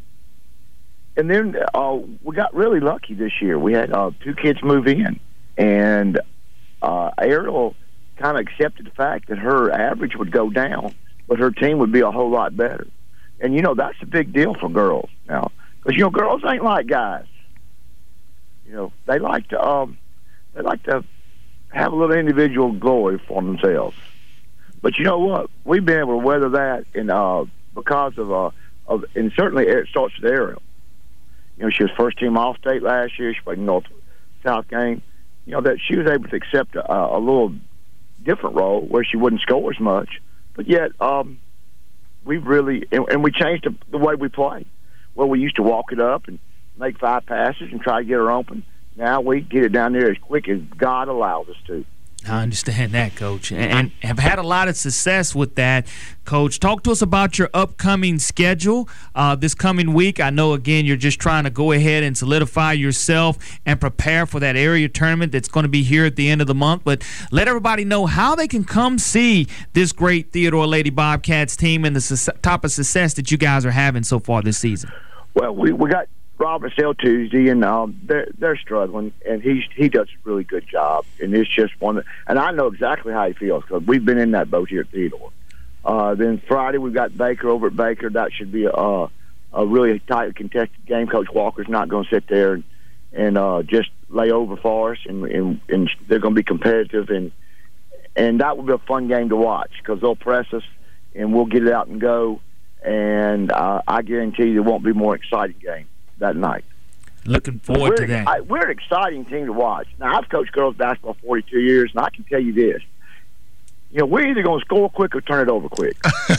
and then uh, we got really lucky this year. We had uh, two kids move in, and uh, Ariel kind of accepted the fact that her average would go down, but her team would be a whole lot better. And, you know, that's a big deal for girls now, because, you know, girls ain't like guys. You know, they like to um, they like to have a little individual glory for themselves. But you know what? We've been able to weather that, and uh, because of uh, of and certainly it starts with Ariel. You know, she was first team All State last year. She played North South game. You know that she was able to accept a, a little different role where she wouldn't score as much, but yet um, we really and, and we changed the, the way we play. Well, we used to walk it up and make five passes and try to get her open. Now we get it down there as quick as God allows us to. I understand that, Coach, and have had a lot of success with that. Coach, talk to us about your upcoming schedule uh, this coming week. I know, again, you're just trying to go ahead and solidify yourself and prepare for that area tournament that's going to be here at the end of the month, but let everybody know how they can come see this great Theodore Lady Bobcats team and the su- type of success that you guys are having so far this season. Well, we, we got Robert Sale Tuesday, and um, they're they're struggling, and he he does a really good job, and it's just one. That, and I know exactly how he feels because we've been in that boat here at Theodore. Uh, then Friday we've got Baker over at Baker. That should be a a really tightly contested game. Coach Walker's not going to sit there and and uh, just lay over for us, and and, and they're going to be competitive, and and that will be a fun game to watch because they'll press us, and we'll get it out and go, and uh, I guarantee you there won't be a more exciting game that night. Looking forward we're, to that. I, we're an exciting team to watch. Now, I've coached girls basketball forty-two years, and I can tell you this. You know, we're either going to score quick or turn it over quick.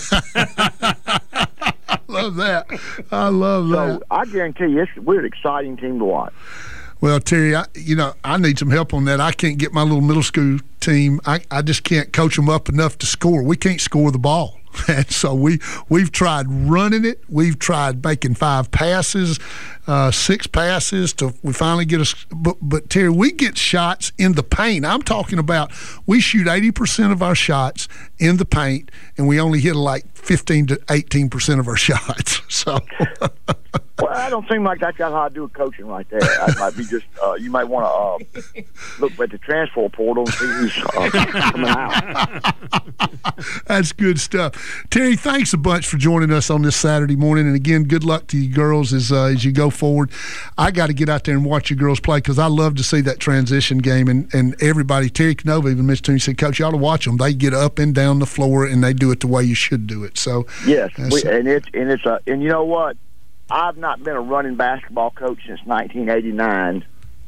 I love that. I love so that. I guarantee you, it's, we're an exciting team to watch. Well, Terry, I, you know, I need some help on that. I can't get my little middle school team. I, I just can't coach them up enough to score. We can't score the ball. And so we, we've tried running it. We've tried making five passes, uh, six passes to we finally get us. But, but, Terry, we get shots in the paint. I'm talking about we shoot eighty percent of our shots in the paint, and we only hit like fifteen to eighteen percent of our shots. So, well, I don't seem like that's got how to do with coaching right there. That might be just, uh, you might want to uh, look at the transfer portal and see who's uh, coming out. That's good stuff. Terry, thanks a bunch for joining us on this Saturday morning. And again, good luck to you girls as uh, as you go forward. I got to get out there and watch you girls play because I love to see that transition game. And, and everybody, Terry Canova even mentioned to me, he said, Coach, you ought to watch them. They get up and down the floor, and they do it the way you should do it. So yes, we, and it's and it's a and you know what? I've not been a running basketball coach since nineteen eighty-nine,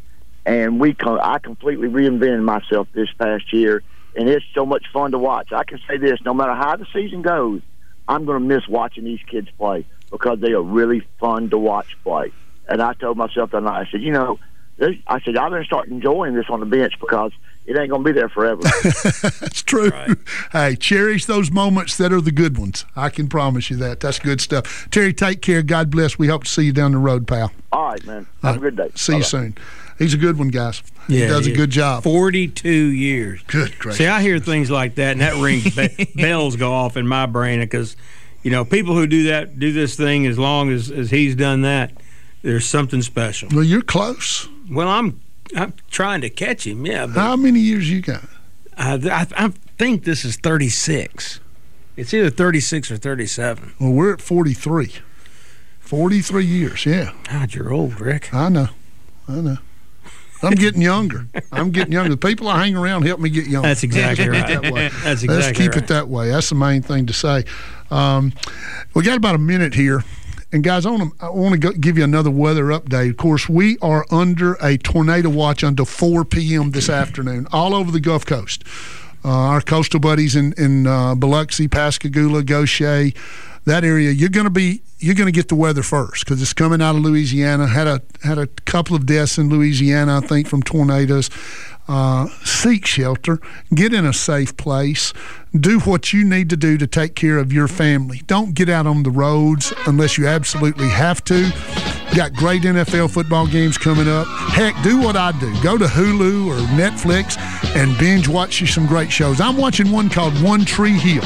and we com- I completely reinvented myself this past year, and it's so much fun to watch. I can say this: no matter how the season goes, I'm going to miss watching these kids play because they are really fun to watch play. And I told myself that night, I said, you know, I said I better start enjoying this on the bench because it ain't going to be there forever. That's true. Right. Hey, cherish those moments that are the good ones. I can promise you that. That's good stuff. Terry, take care. God bless. We hope to see you down the road, pal. All right, man. Have right. a good day. See Bye-bye. you soon. He's a good one, guys. Yeah, he does he a good job. forty-two years. Good gracious. See, I hear things like that, and that rings be- bells go off in my brain because, you know, people who do that, do this thing as long as, as he's done that, there's something special. Well, you're close. Well, I'm I'm trying to catch him, yeah. But how many years you got? I, I, I think this is thirty-six. It's either thirty-six or thirty-seven. Well, we're at forty-three. forty-three years, yeah. God, you're old, Rick. I know. I know. I'm getting younger. I'm getting younger. The people I hang around help me get younger. That's exactly right. That way. That's exactly Let's keep right. it that way. That's the main thing to say. Um, we got about a minute here. And, guys, I want to I want to go give you another weather update. Of course, we are under a tornado watch until four p.m. this afternoon all over the Gulf Coast. Uh, our coastal buddies in, in uh, Biloxi, Pascagoula, Gaucher, that area, you're going to be you're going to get the weather first because it's coming out of Louisiana. Had a had a couple of deaths in Louisiana, I think, from tornadoes. Uh, seek shelter. Get in a safe place. Do what you need to do to take care of your family. Don't get out on the roads unless you absolutely have to. Got great N F L football games coming up. Heck, do what I do. Go to Hulu or Netflix and binge watch you some great shows. I'm watching one called One Tree Hill.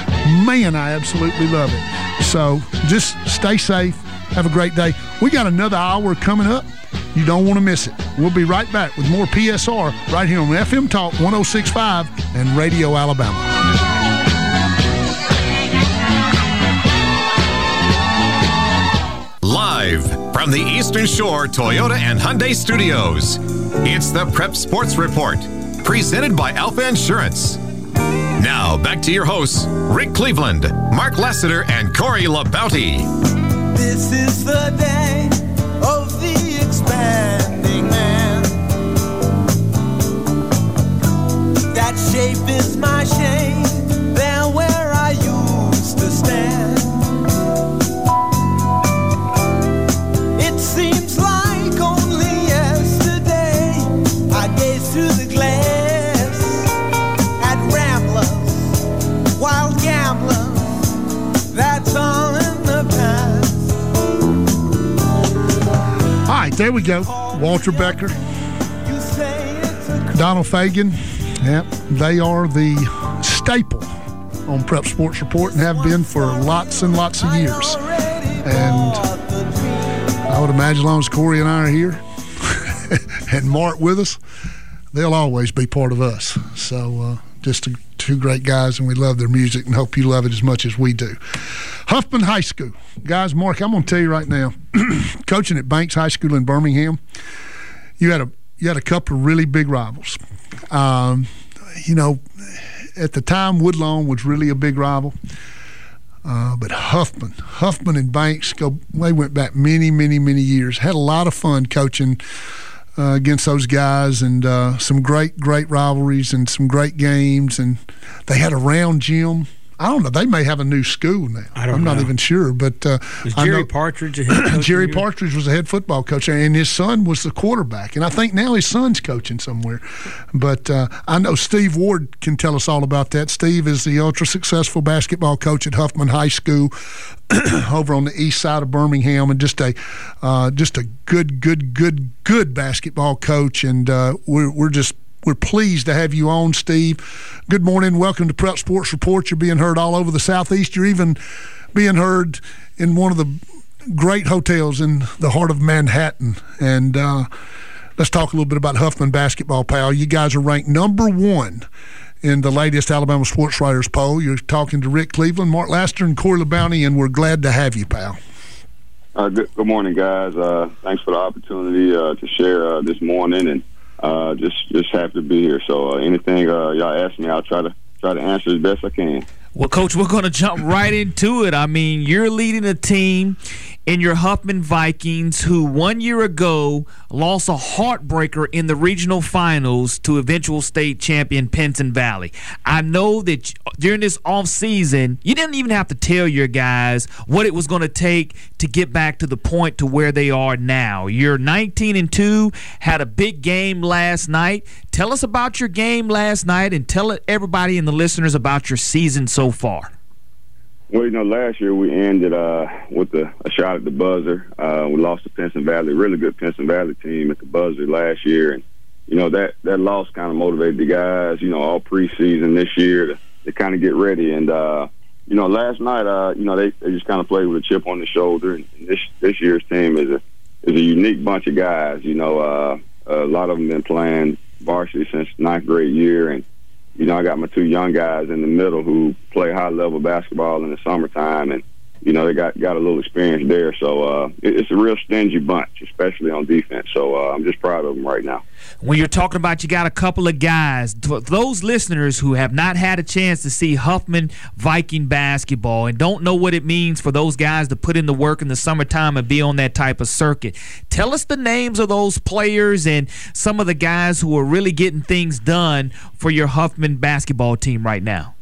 Man, I absolutely love it. So just stay safe. Have a great day. We got another hour coming up. You don't want to miss it. We'll be right back with more P S R right here on F M Talk one oh six point five and Radio Alabama. Live from the Eastern Shore Toyota and Hyundai Studios, it's the Prep Sports Report, presented by Alpha Insurance. Now, back to your hosts, Rick Cleveland, Mark Lassiter, and Corey LaBounty. This is the day of the expanding man. That shape is my shame, there where I used to stand. It seems like only yesterday I gazed through the glass at ramblers, wild gamblers, that's all in the past. All right, there we go. Walter Becker, Donald Fagan. Yep, they are the staple on Prep Sports Report and have been for lots and lots of years. And I would imagine as long as Corey and I are here and Mark with us, they'll always be part of us. So uh, just two, two great guys, and we love their music and hope you love it as much as we do. Huffman High School. Guys, Mark, I'm going to tell you right now, coaching at Banks High School in Birmingham, you had a you had a couple of really big rivals. Um, you know, at the time, Woodlawn was really a big rival. Uh, but Huffman, Huffman and Banks, go. They went back many, many, many years. Had a lot of fun coaching uh, against those guys, and uh, some great, great rivalries and some great games. And they had a round gym. I don't know. They may have a new school now. I don't I'm know. not even sure. But uh, Was I Jerry know Partridge a head coach? Jerry here? Partridge was the head football coach, and his son was the quarterback. And I think now his son's coaching somewhere. But uh, I know Steve Ward can tell us all about that. Steve is the ultra-successful basketball coach at Huffman High School over on the east side of Birmingham, and just a uh, just a good, good, good, good basketball coach. And uh, we're, we're just We're pleased to have you on, Steve. Good morning. Welcome to Prep Sports Report. You're being heard all over the Southeast. You're even being heard in one of the great hotels in the heart of Manhattan. And uh, let's talk a little bit about Huffman basketball, pal. You guys are ranked number one in the latest Alabama Sports Writers poll. You're talking to Rick Cleveland, Mark Laster, and Corey LeBounty, and we're glad to have you, pal. Uh, good, good morning, guys. Uh, thanks for the opportunity uh, to share uh, this morning, and Uh, just just happy to be here. So uh, anything uh, y'all ask me, I'll try to try to answer as best I can. Well, Coach, we're going to jump right into it. I mean, you're leading a team in your Huffman Vikings who one year ago lost a heartbreaker in the regional finals to eventual state champion Pinson Valley. I know that during this offseason, you didn't even have to tell your guys what it was going to take to get back to the point to where they are now. You're nineteen and two, had a big game last night. Tell us about your game last night, and tell everybody and the listeners about your season so far. Well, you know, last year we ended uh, with a, a shot at the buzzer. Uh, we lost to Pinson Valley, really good Pinson Valley team at the buzzer last year. And, you know, that, that loss kind of motivated the guys, you know, all preseason this year to, to kind of get ready. And, uh, you know, last night, uh, you know, they, they just kind of played with a chip on the shoulder. And this this year's team is a is a unique bunch of guys. You know, uh, a lot of them been playing varsity since ninth grade year. And, you know, I got my two young guys in the middle who play high-level basketball in the summertime, and, you know, they got, got a little experience there. So uh, it, it's a real stingy bunch, especially on defense. So uh, I'm just proud of them right now. When you're talking about you got a couple of guys, those listeners who have not had a chance to see Huffman Viking basketball and don't know what it means for those guys to put in the work in the summertime and be on that type of circuit, tell us the names of those players and some of the guys who are really getting things done for your Huffman basketball team right now.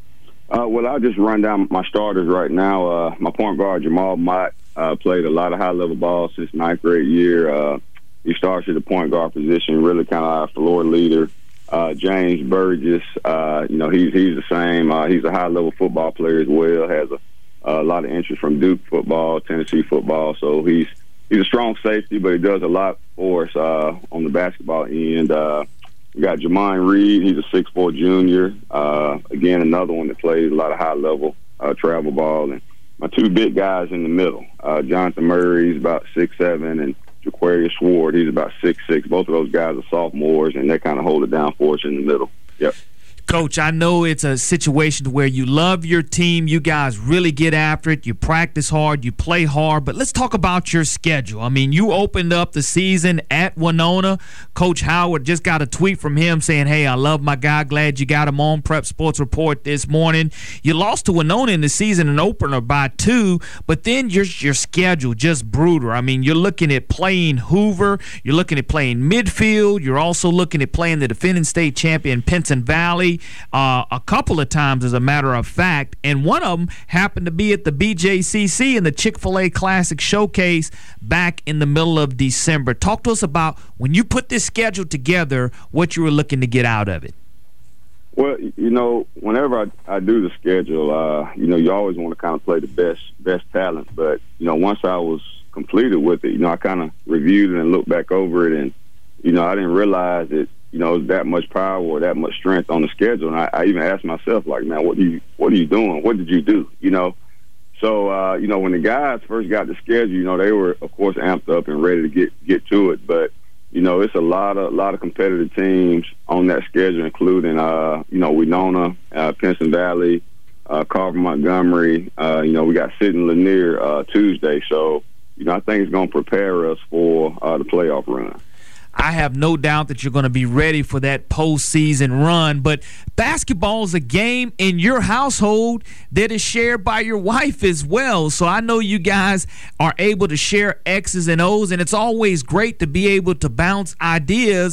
Uh, well, I'll just run down my starters right now. Uh, my point guard, Jamal Mott, uh, played a lot of high-level ball since ninth grade year. Uh, he starts at the point guard position, really kind of our floor leader. Uh, James Burgess, uh, you know, he's he's the same. Uh, he's a high-level football player as well, has a, a lot of interest from Duke football, Tennessee football. So he's he's a strong safety, but he does a lot for us uh, on the basketball end. Uh, We got Jamon Reed. He's a six foot four junior. Uh, again, another one that plays a lot of high-level uh, travel ball. And my two big guys in the middle, uh, Jonathan Murray, he's about six seven, and Jaquarius Sword, he's about six six. Both of those guys are sophomores, and they kind of hold it down for us in the middle. Yep. Coach, I know it's a situation where you love your team. You guys really get after it. You practice hard. You play hard. But let's talk about your schedule. I mean, you opened up the season at Winona. Coach Howard just got a tweet from him saying, hey, I love my guy. Glad you got him on Prep Sports Report this morning. You lost to Winona in the season and opener by two, but then your, your schedule just brutal. I mean, you're looking at playing Hoover. You're looking at playing midfield. You're also looking at playing the defending state champion Pinson Valley. Uh, a couple of times, as a matter of fact, and one of them happened to be at the B J C C in the Chick-fil-A Classic Showcase back in the middle of December. Talk to us about when you put this schedule together, what you were looking to get out of it. Well, you know, whenever I, I do the schedule, uh, you know, you always want to kind of play the best best talent. But, you know, once I was completed with it, you know, I kind of reviewed it and looked back over it, and, you know, I didn't realize that, you know, that much power or that much strength on the schedule. And I, I even asked myself, like, man, what do you, what are you doing? What did you do? You know? So, uh, you know, when the guys first got the schedule, you know, they were, of course, amped up and ready to get, get to it. But, you know, it's a lot of, a lot of competitive teams on that schedule, including, uh, you know, Winona, uh, Pinson Valley, uh, Carver Montgomery. Uh, you know, we got Sidney Lanier uh, Tuesday. So, you know, I think it's going to prepare us for uh, the playoff run. I have no doubt that you're going to be ready for that postseason run. But basketball is a game in your household that is shared by your wife as well. So I know you guys are able to share X's and O's, and it's always great to be able to bounce ideas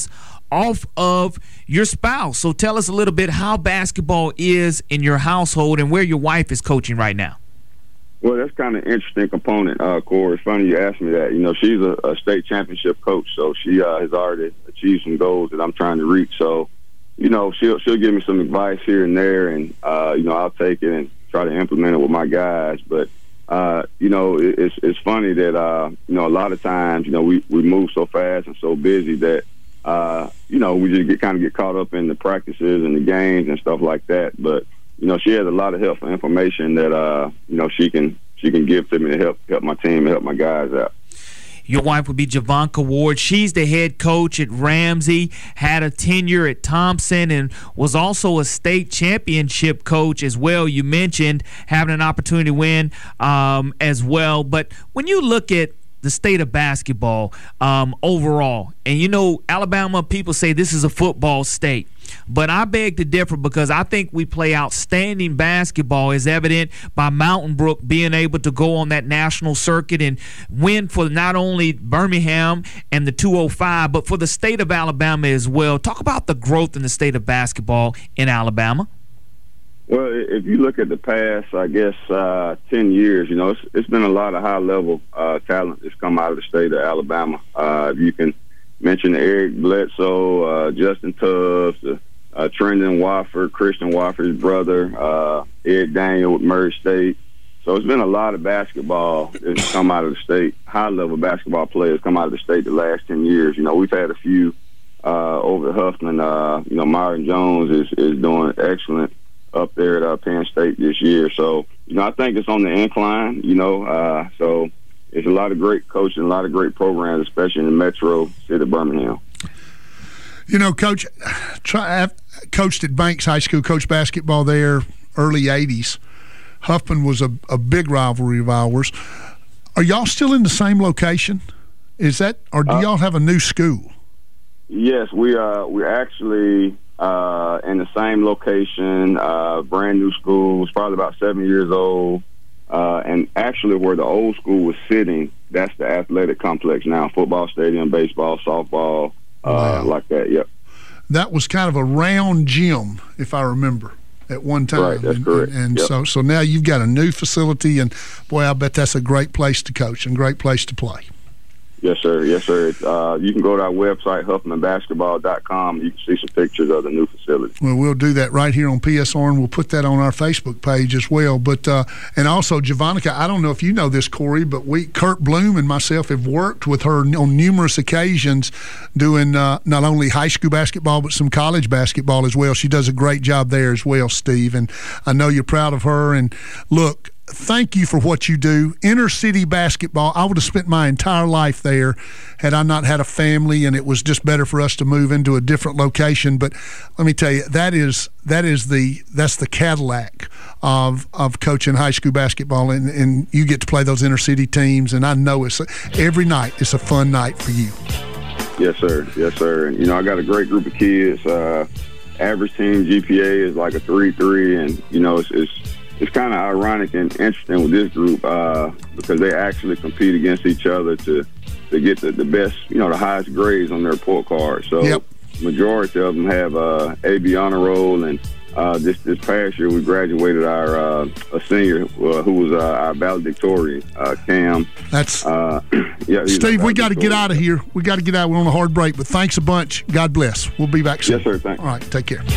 off of your spouse. So tell us a little bit how basketball is in your household and where your wife is coaching right now. Well, that's kind of an interesting component, uh, Corey. It's funny you asked me that. You know, she's a, a state championship coach, so she uh, has already achieved some goals that I'm trying to reach. So, you know, she'll she'll give me some advice here and there, and uh, you know, I'll take it and try to implement it with my guys. But uh, you know, it, it's it's funny that uh, you know, a lot of times, you know, we, we move so fast and so busy that uh, you know, we just get kind of get caught up in the practices and the games and stuff like that. But you know, she has a lot of helpful information that uh, you know, she can she can give to me to help help my team and help my guys out. Your wife would be Javanka Ward. She's the head coach at Ramsey, had a tenure at Thompson, and was also a state championship coach as well. You mentioned having an opportunity to win um, as well. But when you look at the state of basketball um, overall, and you know, Alabama, people say this is a football state. But I beg to differ because I think we play outstanding basketball, as evident by Mountain Brook being able to go on that national circuit and win for not only Birmingham and the two oh five, but for the state of Alabama as well. Talk about the growth in the state of basketball in Alabama. Well, if you look at the past, I guess, uh, ten years, you know, it's, it's been a lot of high-level uh, talent that's come out of the state of Alabama. Uh, you can mention Eric Bledsoe, uh, Justin Tubbs, uh, uh, Trendon Wofford, Christian Wofford's brother, uh, Ed Daniel with Murray State. So it's been a lot of basketball that's come out of the state, high-level basketball players come out of the state the last ten years. You know, we've had a few uh, over at Huffman. Uh, you know, Myron Jones is, is doing excellent up there at uh, Penn State this year. So, you know, I think it's on the incline, you know, uh, so it's a lot of great coaching, a lot of great programs, especially in the metro city of Birmingham. You know, Coach, try, I've coached at Banks High School, coached basketball there, early eighties. Huffman was a, a big rivalry of ours. Are y'all still in the same location? Is that, or do uh, y'all have a new school? Yes, we are. Uh, we're actually uh, in the same location, uh, brand new school. It's probably about seven years old. Uh, and actually where the old school was sitting, that's the athletic complex now, football stadium, baseball, softball, uh, wow. like that, yep. That was kind of a round gym, if I remember, at one time. Right, that's and, correct. And, and yep. so, so now you've got a new facility, and, boy, I bet that's a great place to coach and great place to play. Yes, sir. Yes, sir. Uh, you can go to our website, huffman basketball dot com. You can see some pictures of the new facility. Well, we'll do that right here on P S R, and we'll put that on our Facebook page as well. But uh, and also, Javanka, I don't know if you know this, Corey, but we, Kurt Bloom and myself, have worked with her on numerous occasions doing uh, not only high school basketball but some college basketball as well. She does a great job there as well, Steve, and I know you're proud of her. And look, thank you for what you do. Inner city basketball, I would have spent my entire life there had I not had a family, and it was just better for us to move into a different location. But let me tell you, that is that is the that's the Cadillac of of coaching high school basketball, and, and you get to play those inner city teams, and I know it's every night it's a fun night for you. Yes, sir. Yes, sir. And you know, I got a great group of kids. Uh, average team G P A is like a three three, and you know, it's, it's It's kind of ironic and interesting with this group uh, because they actually compete against each other to to get the, the best, you know, the highest grades on their report card. So yep. majority of them have uh, A B honor roll, and uh, this this past year we graduated our uh, a senior uh, who was uh, our valedictorian, uh, Cam. That's uh, yeah. Steve, we got to get out of here. We got to get out. We're on a hard break, but thanks a bunch. God bless. We'll be back soon. Yes, sir. Thanks. All right, take care.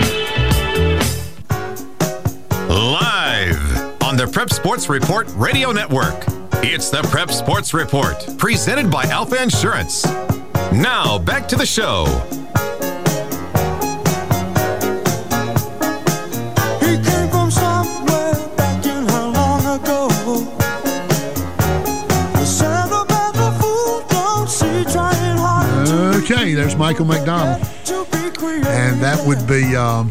Live on the Prep Sports Report Radio Network. It's the Prep Sports Report, presented by Alpha Insurance. Now, back to the show. He came from somewhere back in how long ago. The sentimental fool don't see trying hard to Okay, there's Michael McDonald. And that would be um,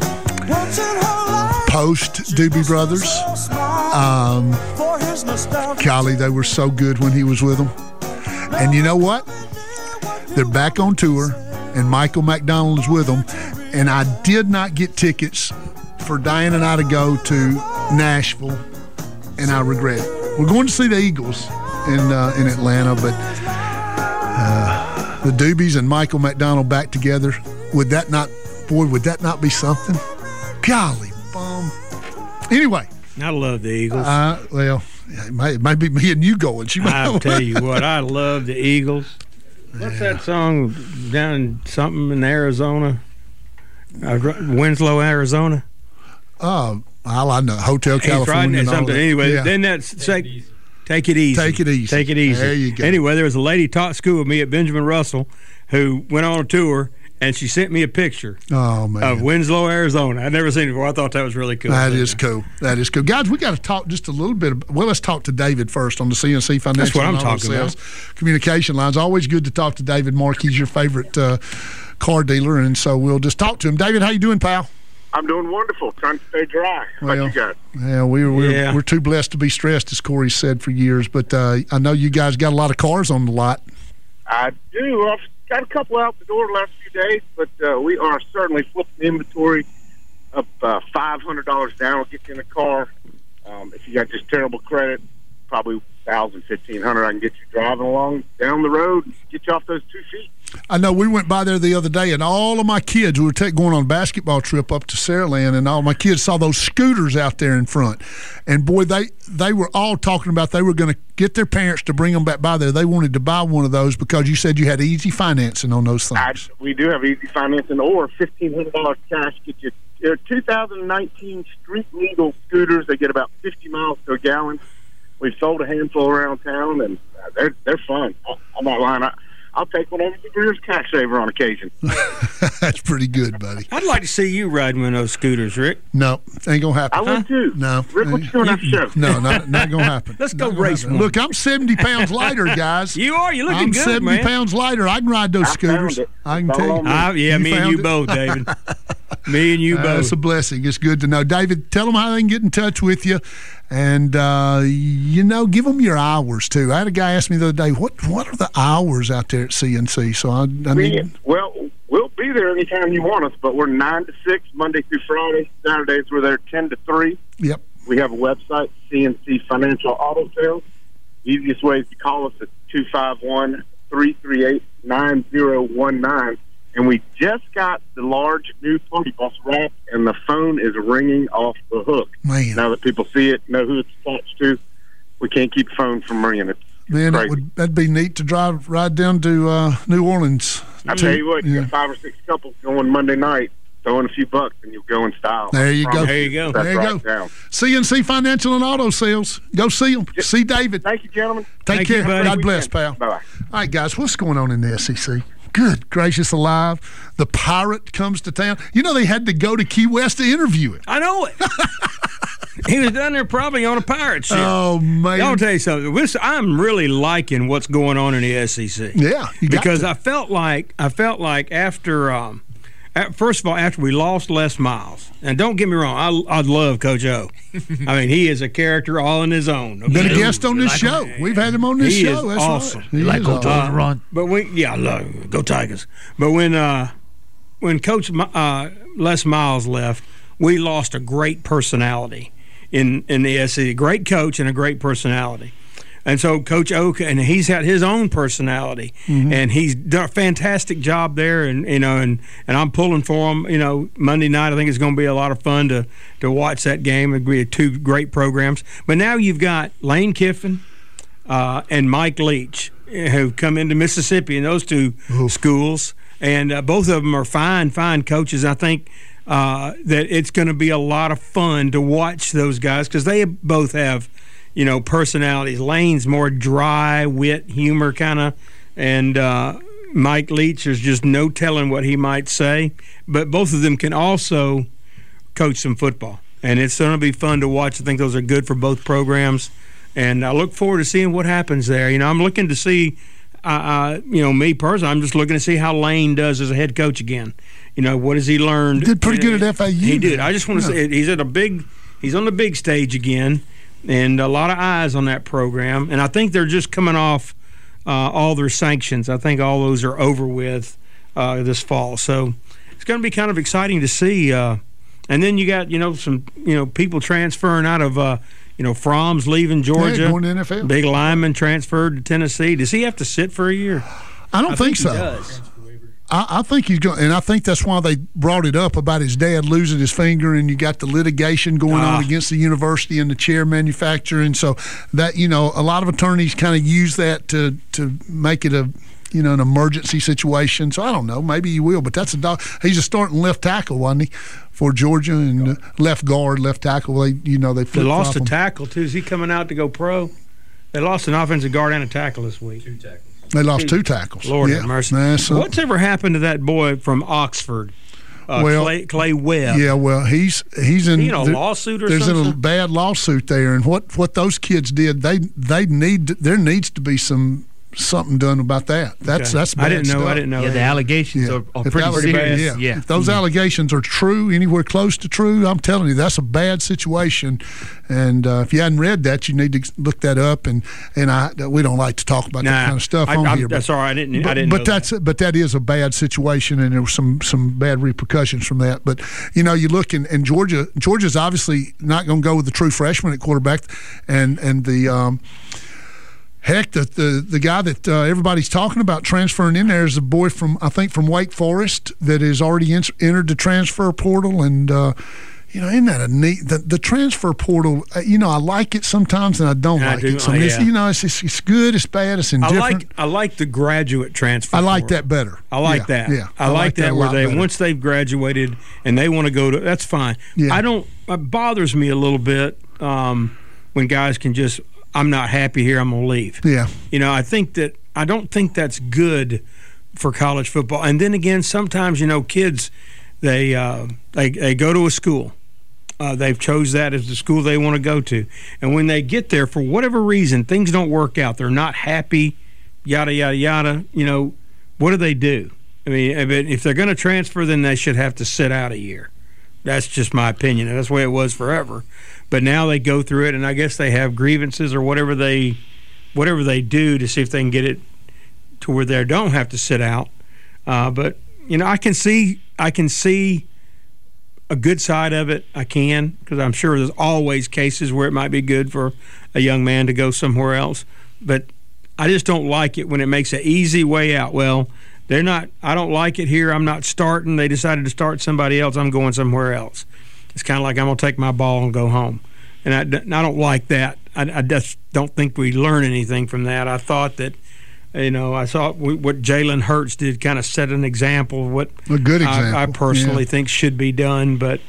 post Doobie Brothers. Um, golly, they were so good when he was with them. And you know what? They're back on tour, and Michael McDonald is with them. And I did not get tickets for Diane and I to go to Nashville, and I regret it. We're going to see the Eagles in uh, in Atlanta, but uh, the Doobies and Michael McDonald back together. would that not, boy, would that not be something? Golly bum. Anyway. I love the Eagles. Uh, well, it might, it might be me and you going. She might I'll tell you what, I love the Eagles. What's Yeah. that song down in something in Arizona? Uh, Winslow, Arizona? Uh, all I know, Hotel He's California. riding and at all something. that. Anyway, Yeah. then that's say, take it easy. Take it easy. Take it easy. There you go. Anyway, there was a lady taught school with me at Benjamin Russell who went on a tour, and she sent me a picture Oh, man. of Winslow, Arizona. I'd never seen it before. I thought that was really cool. That is cool. That is cool. Guys, we got to talk just a little bit. About, well, let's talk to David first on the C N C Financial That's what I'm and Auto talking Sales about. Communication lines. Always good to talk to David Mark. He's your favorite uh, car dealer, and so we'll just talk to him. David, how you doing, pal? I'm doing wonderful. Trying to stay dry. How Well, about you guys? Yeah, we're we're, Yeah. we're too blessed to be stressed, as Corey said for years. But uh, I know you guys got a lot of cars on the lot. I do. I've got a couple out the door the last few days, but uh, we are certainly flipping inventory up uh, five hundred dollars down. We'll get you in a car. Um, if you got just terrible credit, probably one thousand dollars, fifteen hundred dollars. I can get you driving along down the road and get you off those two feet. I know we went by there the other day, and all of my kids, we were take, going on a basketball trip up to Saraland, and all my kids saw those scooters out there in front. And, boy, they, they were all talking about they were going to get their parents to bring them back by there. They wanted to buy one of those because you said you had easy financing on those I, things. we do have easy financing or fifteen hundred dollars cash. Get you they're two thousand nineteen street legal scooters. They get about fifty miles to a gallon. We've sold a handful around town, and uh, they're they're fun. I, I'm not lying. I, I'll take one over the Greer's cash saver on occasion. That's pretty good, buddy. I'd like to see you riding one of those scooters, Rick. No, ain't going to happen. I would too. No. Rick, what you doing after the show? No, not, not going to happen. Let's go Not gonna race happen. one. Look, I'm seventy pounds lighter, guys. You are. You're looking I'm good, seventy man. pounds lighter. I can ride those I scooters. found it. I can It's tell all you. on me. I, yeah, You me and found you it? both, David. me and you Uh, both. it's a blessing. It's good to know. David, tell them how they can get in touch with you. And, uh, you know, give them your hours, too. I had a guy ask me the other day, what what are the hours out there at C N C? So I, I We, need well, we'll be there anytime you want us, but we're nine to six, Monday through Friday. Saturdays, we're there ten to three. Yep. We have a website, C N C Financial Auto Sales. Easiest way is to call us at two five one, three three eight, nine zero one nine. And we just got the large new party bus wrapped, and the phone is ringing off the hook. Man. Now that people see it, know who it's attached to, we can't keep the phone from ringing. It's Man, that crazy. would, that'd be neat to drive ride down to uh, New Orleans. I to- tell you what, you yeah. got five or six couples going Monday night, throwing a few bucks, and you'll go in style. There you go. There you go. That's There you right go. down. C N C Financial and Auto Sales. Go see them. See David. Thank you, gentlemen. Take Thank care. you, buddy. God bless, pal. Bye-bye. All right, guys, what's going on in the S E C? Good gracious alive. The Pirate comes to town. You know, they had to go to Key West to interview him. I know it. He was down there probably on a pirate ship. Oh, man. I'll tell you something. This, I'm really liking what's going on in the S E C. Yeah, you got because to. I felt like I felt like after um, at, first of all after we lost Les Miles, and don't get me wrong, I I love Coach O. I mean, he is a character all in his own. Okay? Been a guest on this like show. him. We've had him on this He show. is That's awesome. right. He You like is Coach awesome. O's run? But when yeah, I love go Tigers. But when uh, when Coach uh, Les Miles left, we lost a great personality in in the S E C. Great coach and a great personality. And so Coach Oak, and he's had his own personality, Mm-hmm. and he's done a fantastic job there. And you know, and, and I'm pulling for him. You know, Monday night I think it's going to be a lot of fun to to watch that game. It'll be two great programs. But now you've got Lane Kiffin uh, and Mike Leach, who come into Mississippi in those two schools, and uh, both of them are fine, fine coaches. I think uh, that it's going to be a lot of fun to watch those guys because they both have, you know, personalities. Lane's more dry, wit, humor kind of, and uh, Mike Leach, there's just no telling what he might say. But both of them can also coach some football, and it's going to be fun to watch. I think those are good for both programs, and I look forward to seeing what happens there. You know, I'm looking to see, uh, uh, you know, me personally, I'm just looking to see how Lane does as a head coach again. You know, what has he learned? He did pretty good at F A U. He did. man. I just want to Yeah. say he's at a big, he's on the big stage again, and a lot of eyes on that program. And I think they're just coming off uh, all their sanctions. I think all those are over with uh, this fall. So it's going to be kind of exciting to see. Uh, and then you got, you know, some, you know, people transferring out of, uh, you know, Fromm's leaving Georgia. Yeah, going to N F L. Big lineman transferred to Tennessee. Does he have to sit for a year? I don't I think, he so. does. I, I think he's going, and I think that's why they brought it up about his dad losing his finger, and you got the litigation going ah. on against the university and the chair manufacturer, and so that you know a lot of attorneys kind of use that to to make it a you know an emergency situation. So I don't know, maybe he will, but that's a dog. He's a starting left tackle, wasn't he, for Georgia, and uh, left guard, left tackle. They you know they they lost a him. tackle too. Is he coming out to go pro? They lost an offensive guard and a tackle this week. Two tackles. They lost two tackles. Lord yeah. have mercy. Nah, so, What's ever happened to that boy from Oxford, uh, well, Clay, Clay Webb? Yeah, well, he's he's in, he in a there, lawsuit or there's something? There's a bad lawsuit there, and what, what those kids did, they they need there needs to be some something done about that. That's Okay. that's bad I didn't know. stuff. I didn't know. Yeah, that. the allegations Yeah. are, are If pretty that was- serious. Yeah. Yeah. If those allegations are true, anywhere close to true, I'm telling you, that's a bad situation. And uh, if you hadn't read that, you need to look that up. And and I we don't like to talk about Nah, that kind of stuff I, on I'm, here. That's all right. I didn't. But, I didn't. but know that's that. but that is a bad situation, and there were some some bad repercussions from that. But you know, you look in, and Georgia Georgia's obviously not going to go with the true freshman at quarterback, and and the. Um, Heck, the, the the guy that uh, everybody's talking about transferring in there is a boy from, I think, from Wake Forest that has already in, entered the transfer portal. And, uh, you know, isn't that a neat – the, the transfer portal, uh, you know, I like it sometimes and I don't I like do, it. So, uh, it's, yeah. you know, it's, it's, it's good, it's bad, it's I indifferent. like. I like the graduate transfer. I like portal. that better. I like Yeah, that. yeah. I, I like, like that that, a where lot they better. once they've graduated and they want to go to. That's fine. Yeah. I don't. It bothers me a little bit um, when guys can just. I'm not happy here. I'm gonna leave. Yeah. You know, I think that I don't think that's good for college football. And then again, sometimes you know, kids they uh, they they go to a school. Uh, they've chose that as the school they want to go to, and when they get there, for whatever reason, things don't work out. They're not happy. Yada yada yada. You know, what do they do? I mean, if they're going to transfer, then they should have to sit out a year. That's just my opinion. That's the way it was forever. But now they go through it, and I guess they have grievances or whatever they, whatever they do to see if they can get it to where they don't have to sit out. Uh, but you know, I can see, I can see a good side of it. I can, because I'm sure there's always cases where it might be good for a young man to go somewhere else. But I just don't like it when it makes an easy way out. Well, they're not. I don't like it here. I'm not starting. They decided to start somebody else. I'm going somewhere else. It's kind of like I'm going to take my ball and go home. And I, and I don't like that. I, I just don't think we learn anything from that. I thought that, you know, I saw what Jalen Hurts did kind of set an example of what A good example. I, I personally Yeah. think should be done. But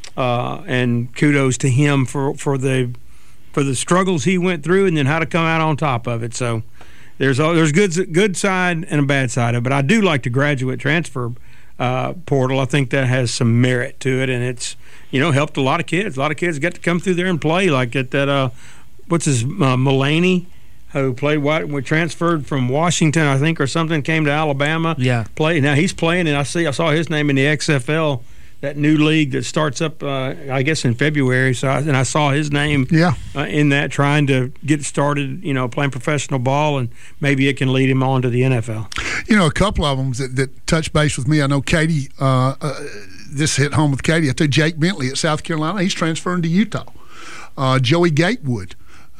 uh, and kudos to him for, for the for the struggles he went through and then how to come out on top of it. So there's a, there's good good side and a bad side of it. But I do like the graduate transfer uh, portal. I think that has some merit to it, and it's, you know, helped a lot of kids. A lot of kids get to come through there and play, like at that, uh, what's his, uh, Mulaney, who played, we transferred from Washington, I think, or something, came to Alabama. Yeah. Play. Now he's playing, and I see, I saw his name in the X F L, that new league that starts up, uh, I guess, in February. So, I, and I saw his name Yeah. uh, in that, trying to get started, you know, playing professional ball, and maybe it can lead him on to the N F L. You know, a couple of them that, that touch base with me. I know Katie, uh, uh, this hit home with Katie. I told Jake Bentley at South Carolina, he's transferring to Utah. Uh, Joey Gatewood,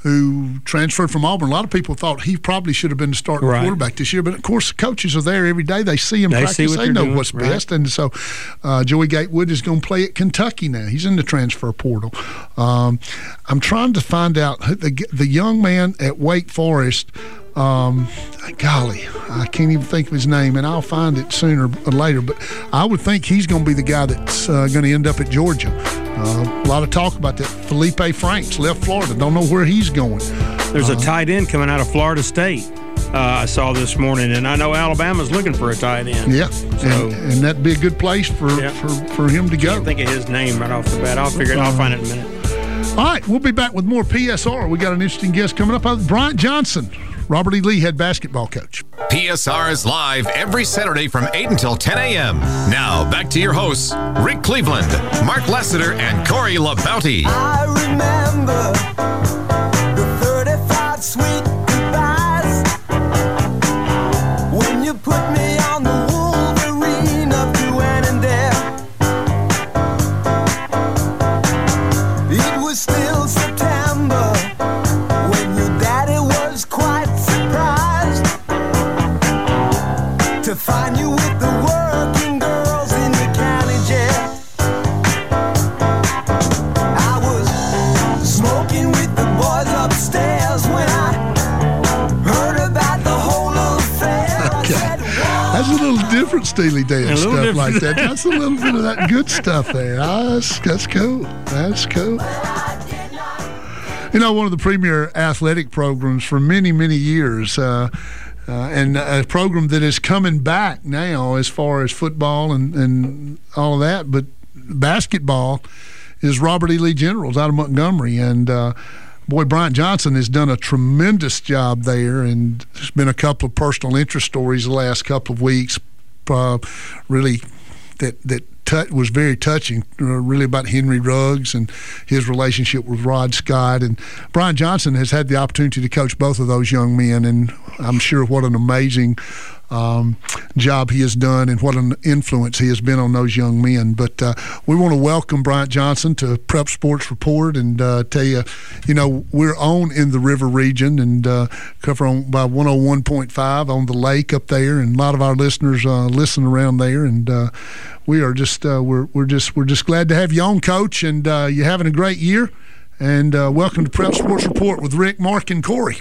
who transferred from Auburn. A lot of people thought he probably should have been the starting Right. quarterback this year, but of course, the coaches are there every day. They see him They practice. see what They they're know doing, what's right. best. And so, uh, Joey Gatewood is going to play at Kentucky now. He's in the transfer portal. Um, I'm trying to find out who the the young man at Wake Forest. Um, golly, I can't even think of his name, and I'll find it sooner or later. But I would think he's going to be the guy that's uh, going to end up at Georgia. Uh, a lot of talk about that. Felipe Franks left Florida. Don't know where he's going. There's Uh-huh. a tight end coming out of Florida State, uh, I saw this morning, and I know Alabama's looking for a tight end. Yeah, So- and, and that'd be a good place for, Yeah. for, for him to I go. can't think of his name right off the bat. I'll figure it. I'll find it in a minute. All right, we'll be back with more P S R. We got an interesting guest coming up. Bryant Johnson, Robert E. Lee head basketball coach. P S R is live every Saturday from eight until ten a.m. Now, back to your hosts, Rick Cleveland, Mark Lassiter, and Corey LaBounty. I remember the thirty-five sweet goodbyes when you put me on the Wolverine up to Annandale. It was still September when your daddy was quite surprised to find you with the world. Steely Dan stuff different. like that. That's a little bit of that good stuff there. Oh, that's, that's cool. That's cool. You know, one of the premier athletic programs for many, many years, uh, uh, and a program that is coming back now as far as football and, and all of that, but basketball is Robert E. Lee Generals out of Montgomery. And, uh, boy, Bryant Johnson has done a tremendous job there, and there's been a couple of personal interest stories the last couple of weeks, uh, really, that, that t- was very touching, uh, really about Henry Ruggs and his relationship with Rod Scott. And Bryant Johnson has had the opportunity to coach both of those young men, and I'm sure what an amazing Um, job he has done and what an influence he has been on those young men. But uh, we want to welcome Bryant Johnson to Prep Sports Report and uh, tell you, you know, we're on in the River region and uh, cover on by one oh one point five on the lake up there, and a lot of our listeners uh, listen around there. And uh, we are just uh, we're we're just we're just glad to have you on, Coach, and uh, you're having a great year. And uh, welcome to Prep Sports Report with Rick, Mark, and Corey.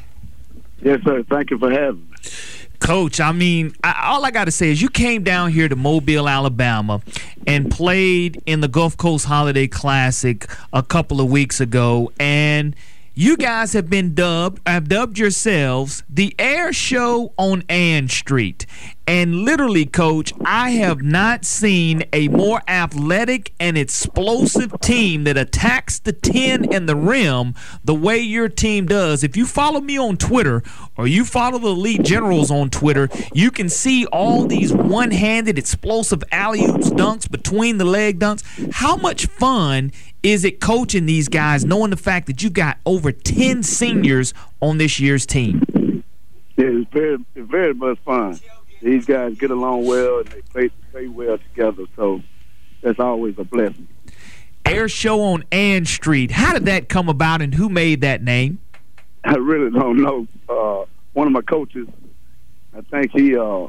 Yes, sir. Thank you for having me. Coach, I mean, I, all I got to say is you came down here to Mobile, Alabama, and played in the Gulf Coast Holiday Classic a couple of weeks ago, and you guys have been dubbed, have dubbed yourselves the Air Show on Ann Street. And literally, Coach, I have not seen a more athletic and explosive team that attacks the ten and the rim the way your team does. If you follow me on Twitter or you follow the Elite Generals on Twitter, you can see all these one-handed explosive alley-oops, dunks, between the leg dunks. How much fun is it coaching these guys, knowing the fact that you got over ten seniors on this year's team? Yeah, it's very, it's very much fun. These guys get along well and they play, play well together, so that's always a blessing. Air Show on Ann Street. How did that come about, and who made that name? I really don't know. Uh, one of my coaches, I think he uh,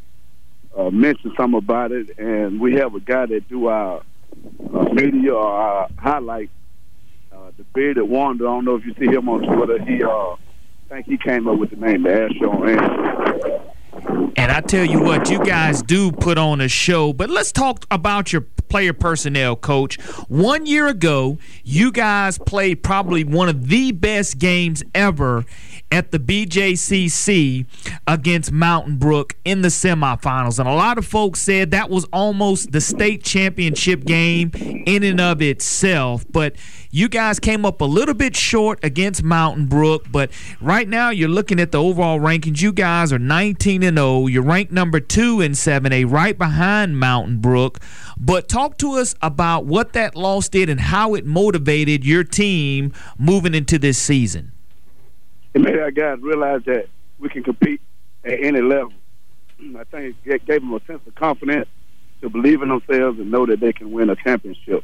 uh, mentioned something about it, and we have a guy that do our uh, media or our highlights, uh, the bearded Wander. I don't know if you see him on Twitter. He, uh, I think he came up with the name, the Air Show on Ann Street. And I tell you what, you guys do put on a show, but let's talk about your player personnel, Coach. One year ago, you guys played probably one of the best games ever at the B J C C against Mountain Brook in the semifinals. And a lot of folks said that was almost the state championship game in and of itself. But you guys came up a little bit short against Mountain Brook. But right now you're looking at the overall rankings. You guys are nineteen and oh. You're ranked number two in seven A, right behind Mountain Brook. But talk to us about what that loss did and how it motivated your team moving into this season. It made our guys realize that we can compete at any level. I think it gave them a sense of confidence to believe in themselves and know that they can win a championship.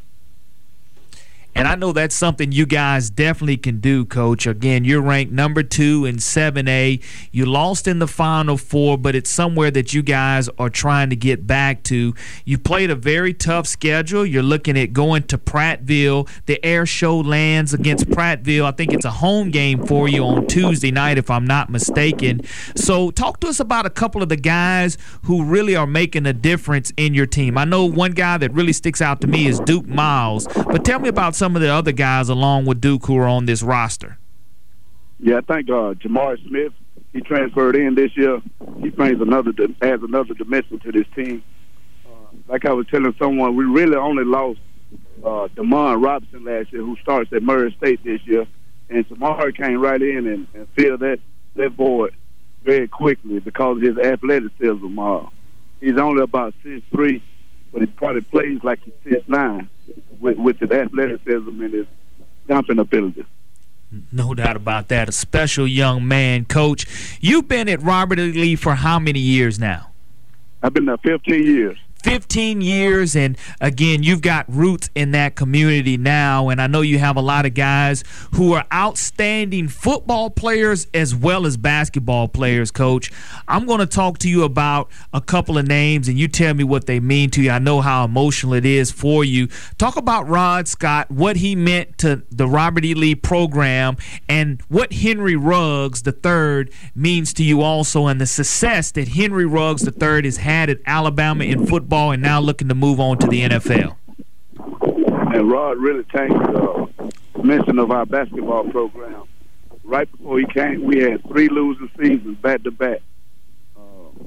And I know that's something you guys definitely can do, Coach. Again, you're ranked number two in seven A. You lost in the Final Four, but it's somewhere that you guys are trying to get back to. You played a very tough schedule. You're looking at going to Prattville. The Air Show lands against Prattville. I think it's a home game for you on Tuesday night, if I'm not mistaken. So talk to us about a couple of the guys who really are making a difference in your team. I know one guy that really sticks out to me is Duke Miles, but tell me about some some of the other guys along with Duke who are on this roster. Yeah, I think uh, Jamar Smith, he transferred in this year. He brings another, adds another dimension to this team. Uh, like I was telling someone, we really only lost uh, Damon Robinson last year, who starts at Murray State this year. And Jamar came right in and, and filled that, that void very quickly because of his athleticism. Uh, he's only about six three, but he probably plays like he's six nine. With, with his athleticism and his jumping ability. No doubt about that. A special young man, Coach. You've been at Robert E. Lee for how many years now? I've been there fifteen years. fifteen years, and again, you've got roots in that community now, and I know you have a lot of guys who are outstanding football players as well as basketball players, Coach. I'm going to talk to you about a couple of names, and you tell me what they mean to you. I know how emotional it is for you. Talk about Rod Scott, what he meant to the Robert E. Lee program, and what Henry Ruggs the third means to you also, and the success that Henry Ruggs the third has had at Alabama in football and now looking to move on to the N F L. And Rod really changed the uh, mention of our basketball program. Right before he came, we had three losing seasons back to back, uh,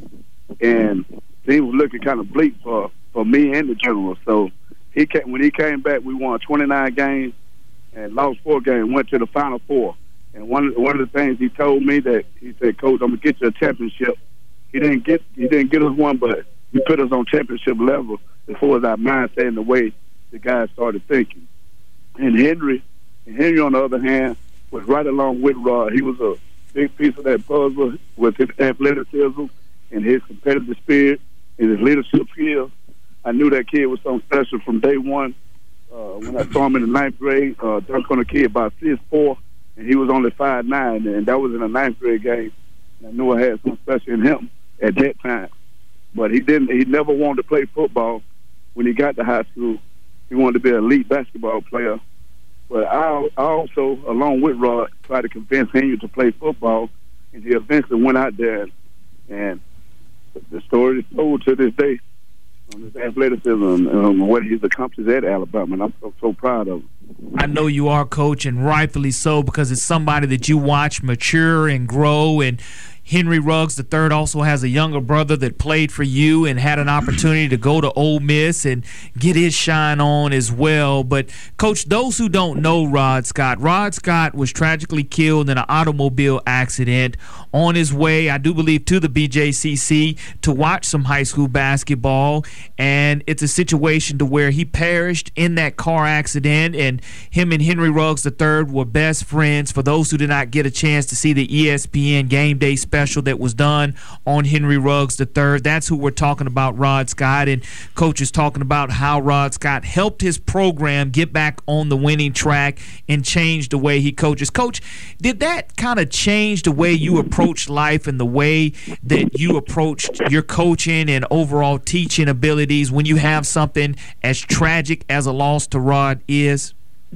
and things was looking kind of bleak for, for me and the Generals. So he came, when he came back, we won twenty-nine games and lost four games. Went to the Final Four. And one of, one of the things he told me that he said, "Coach, I'm gonna get you a championship." He didn't get he didn't get us one, but he put us on championship level as far as our mindset and the way the guys started thinking. And Henry, and Henry on the other hand, was right along with Rod. He was a big piece of that puzzle with his athleticism and his competitive spirit and his leadership skills. I knew that kid was something special from day one. Uh, when I saw him in the ninth grade, uh, dunked on a kid about six four, and he was only five nine, and that was in a ninth grade game. And I knew I had something special in him at that time. But he didn't. He never wanted to play football. When he got to high school, he wanted to be an elite basketball player. But I, I also, along with Rod, tried to convince Henry to play football, and he eventually went out there. And the story is told to this day on his athleticism and um, what he's accomplished at Alabama, and I'm so, so proud of him. I know you are, Coach, and rightfully so, because it's somebody that you watch mature and grow. And Henry Ruggs the third also has a younger brother that played for you and had an opportunity to go to Ole Miss and get his shine on as well. But, Coach, those who don't know Rod Scott, Rod Scott was tragically killed in an automobile accident on his way, I do believe, to the B J C C to watch some high school basketball. And it's a situation to where he perished in that car accident, and him and Henry Ruggs the third were best friends. For those who did not get a chance to see the E S P N Game Day special that was done on Henry Ruggs the third, that's who we're talking about, Rod Scott. And Coach is talking about how Rod Scott helped his program get back on the winning track and change the way he coaches. Coach, did that kind of change the way you approached life and the way that you approached your coaching and overall teaching abilities when you have something as tragic as a loss to Rod is?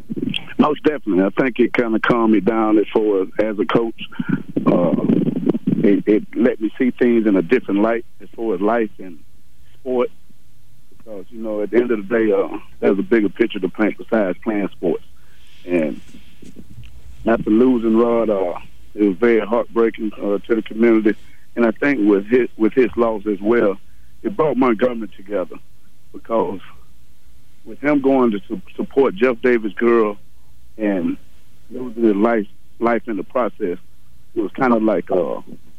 Most definitely. I think it kind of calmed me down as far as, as a coach. Uh, it, it let me see things in a different light as far as life and sport. Because, you know, at the end of the day, uh, there's a bigger picture to paint besides playing sports. And after losing Rod, uh, it was very heartbreaking uh, to the community. And I think with his, with his loss as well, it brought Montgomery together. Because with him going to su- support Jeff Davis' girl and losing his life, life in the process, it was kind of like uh,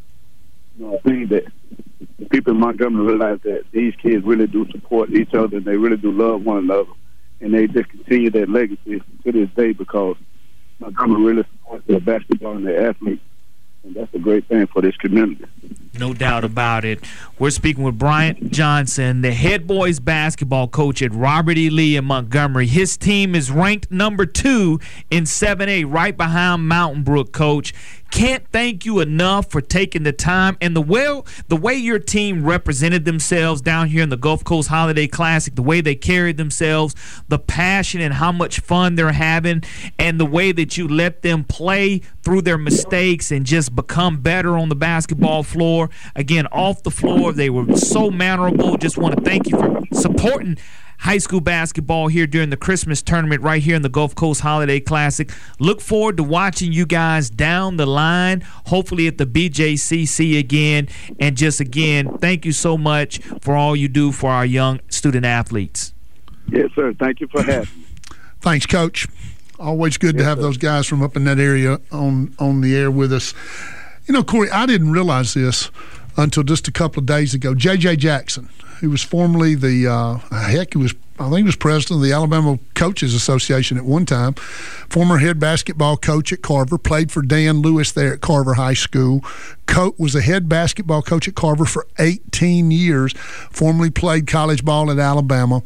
you know, a thing that people in Montgomery realized that these kids really do support each other and they really do love one another. And they just continue that legacy to this day because Montgomery really supports their basketball and their athletes. And that's a great thing for this community. No doubt about it. We're speaking with Bryant Johnson, the head boys basketball coach at Robert E. Lee in Montgomery. His team is ranked number two in seven A, right behind Mountain Brook, Coach. Can't thank you enough for taking the time and the well, the way your team represented themselves down here in the Gulf Coast Holiday Classic, the way they carried themselves, the passion and how much fun they're having, and the way that you let them play through their mistakes and just become better on the basketball floor. Again, off the floor, they were so mannerable. Just want to thank you for supporting high school basketball here during the Christmas tournament right here in the Gulf Coast Holiday Classic. Look forward to watching you guys down the line, hopefully at the B J C C again. And just again, thank you so much for all you do for our young student athletes. Yes, sir. Thank you for having me. Thanks, Coach. Always good yes, to have sir. those guys from up in that area on, on the air with us. You know, Corey, I didn't realize this until just a couple of days ago. J J Jackson, He was formerly the, uh, heck, he was, I think he was president of the Alabama Coaches Association at one time. Former head basketball coach at Carver, played for Dan Lewis there at Carver High School. Co- was a head basketball coach at Carver for eighteen years. Formerly played college ball at Alabama.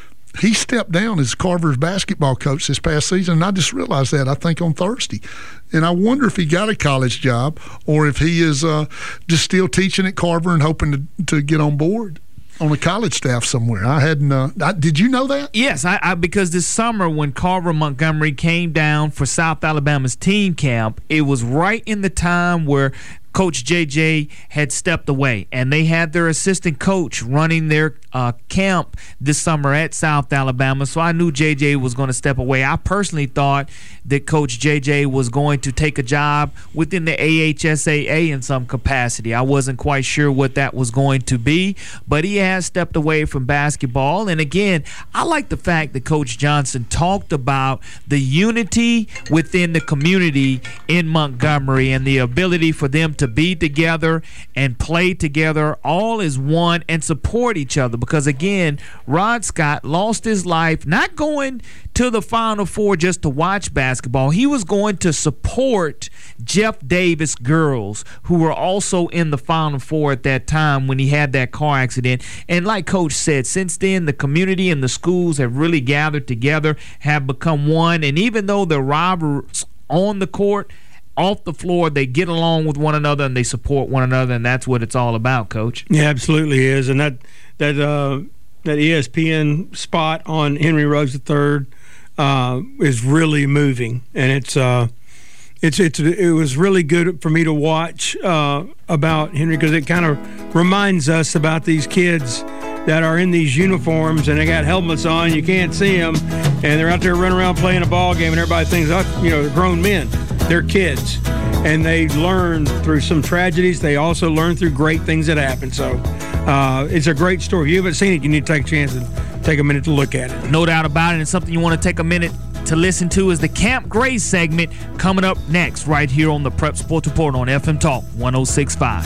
He stepped down as Carver's basketball coach this past season, and I just realized that, I think, on Thursday. And I wonder if he got a college job or if he is uh, just still teaching at Carver and hoping to, to get on board on the college staff somewhere. I hadn't. Uh, I, did you know that? Yes, I, I because this summer when Carver Montgomery came down for South Alabama's team camp, it was right in the time where Coach J J had stepped away, and they had their assistant coach running their uh, camp this summer at South Alabama, so I knew J J was going to step away. I personally thought that Coach J J was going to take a job within the A H S A A in some capacity. I wasn't quite sure what that was going to be, but he has stepped away from basketball. And again, I like the fact that Coach Johnson talked about the unity within the community in Montgomery and the ability for them to to be together and play together all as one and support each other, because again, Rod Scott lost his life not going to the Final Four just to watch basketball. He was going to support Jeff Davis girls who were also in the Final Four at that time when he had that car accident. And like Coach said, since then the community and the schools have really gathered together, have become one, and even though the rivals on the court, off the floor, they get along with one another and they support one another, and that's what it's all about, Coach. Yeah, absolutely is. And that that uh, that E S P N spot on Henry Ruggs the third uh, is really moving, and it's uh, it's it's it was really good for me to watch uh, about Henry, because it kind of reminds us about these kids that are in these uniforms and they got helmets on, you can't see them, and they're out there running around playing a ball game, and everybody thinks, oh, you know, they're grown men. They're kids, and they learn through some tragedies. They also learn through great things that happen. So uh, it's a great story. If you haven't seen it, you need to take a chance and take a minute to look at it. No doubt about it. And something you want to take a minute to listen to is the Camp Grace segment coming up next right here on the Prep Sports Report on F M Talk one oh six point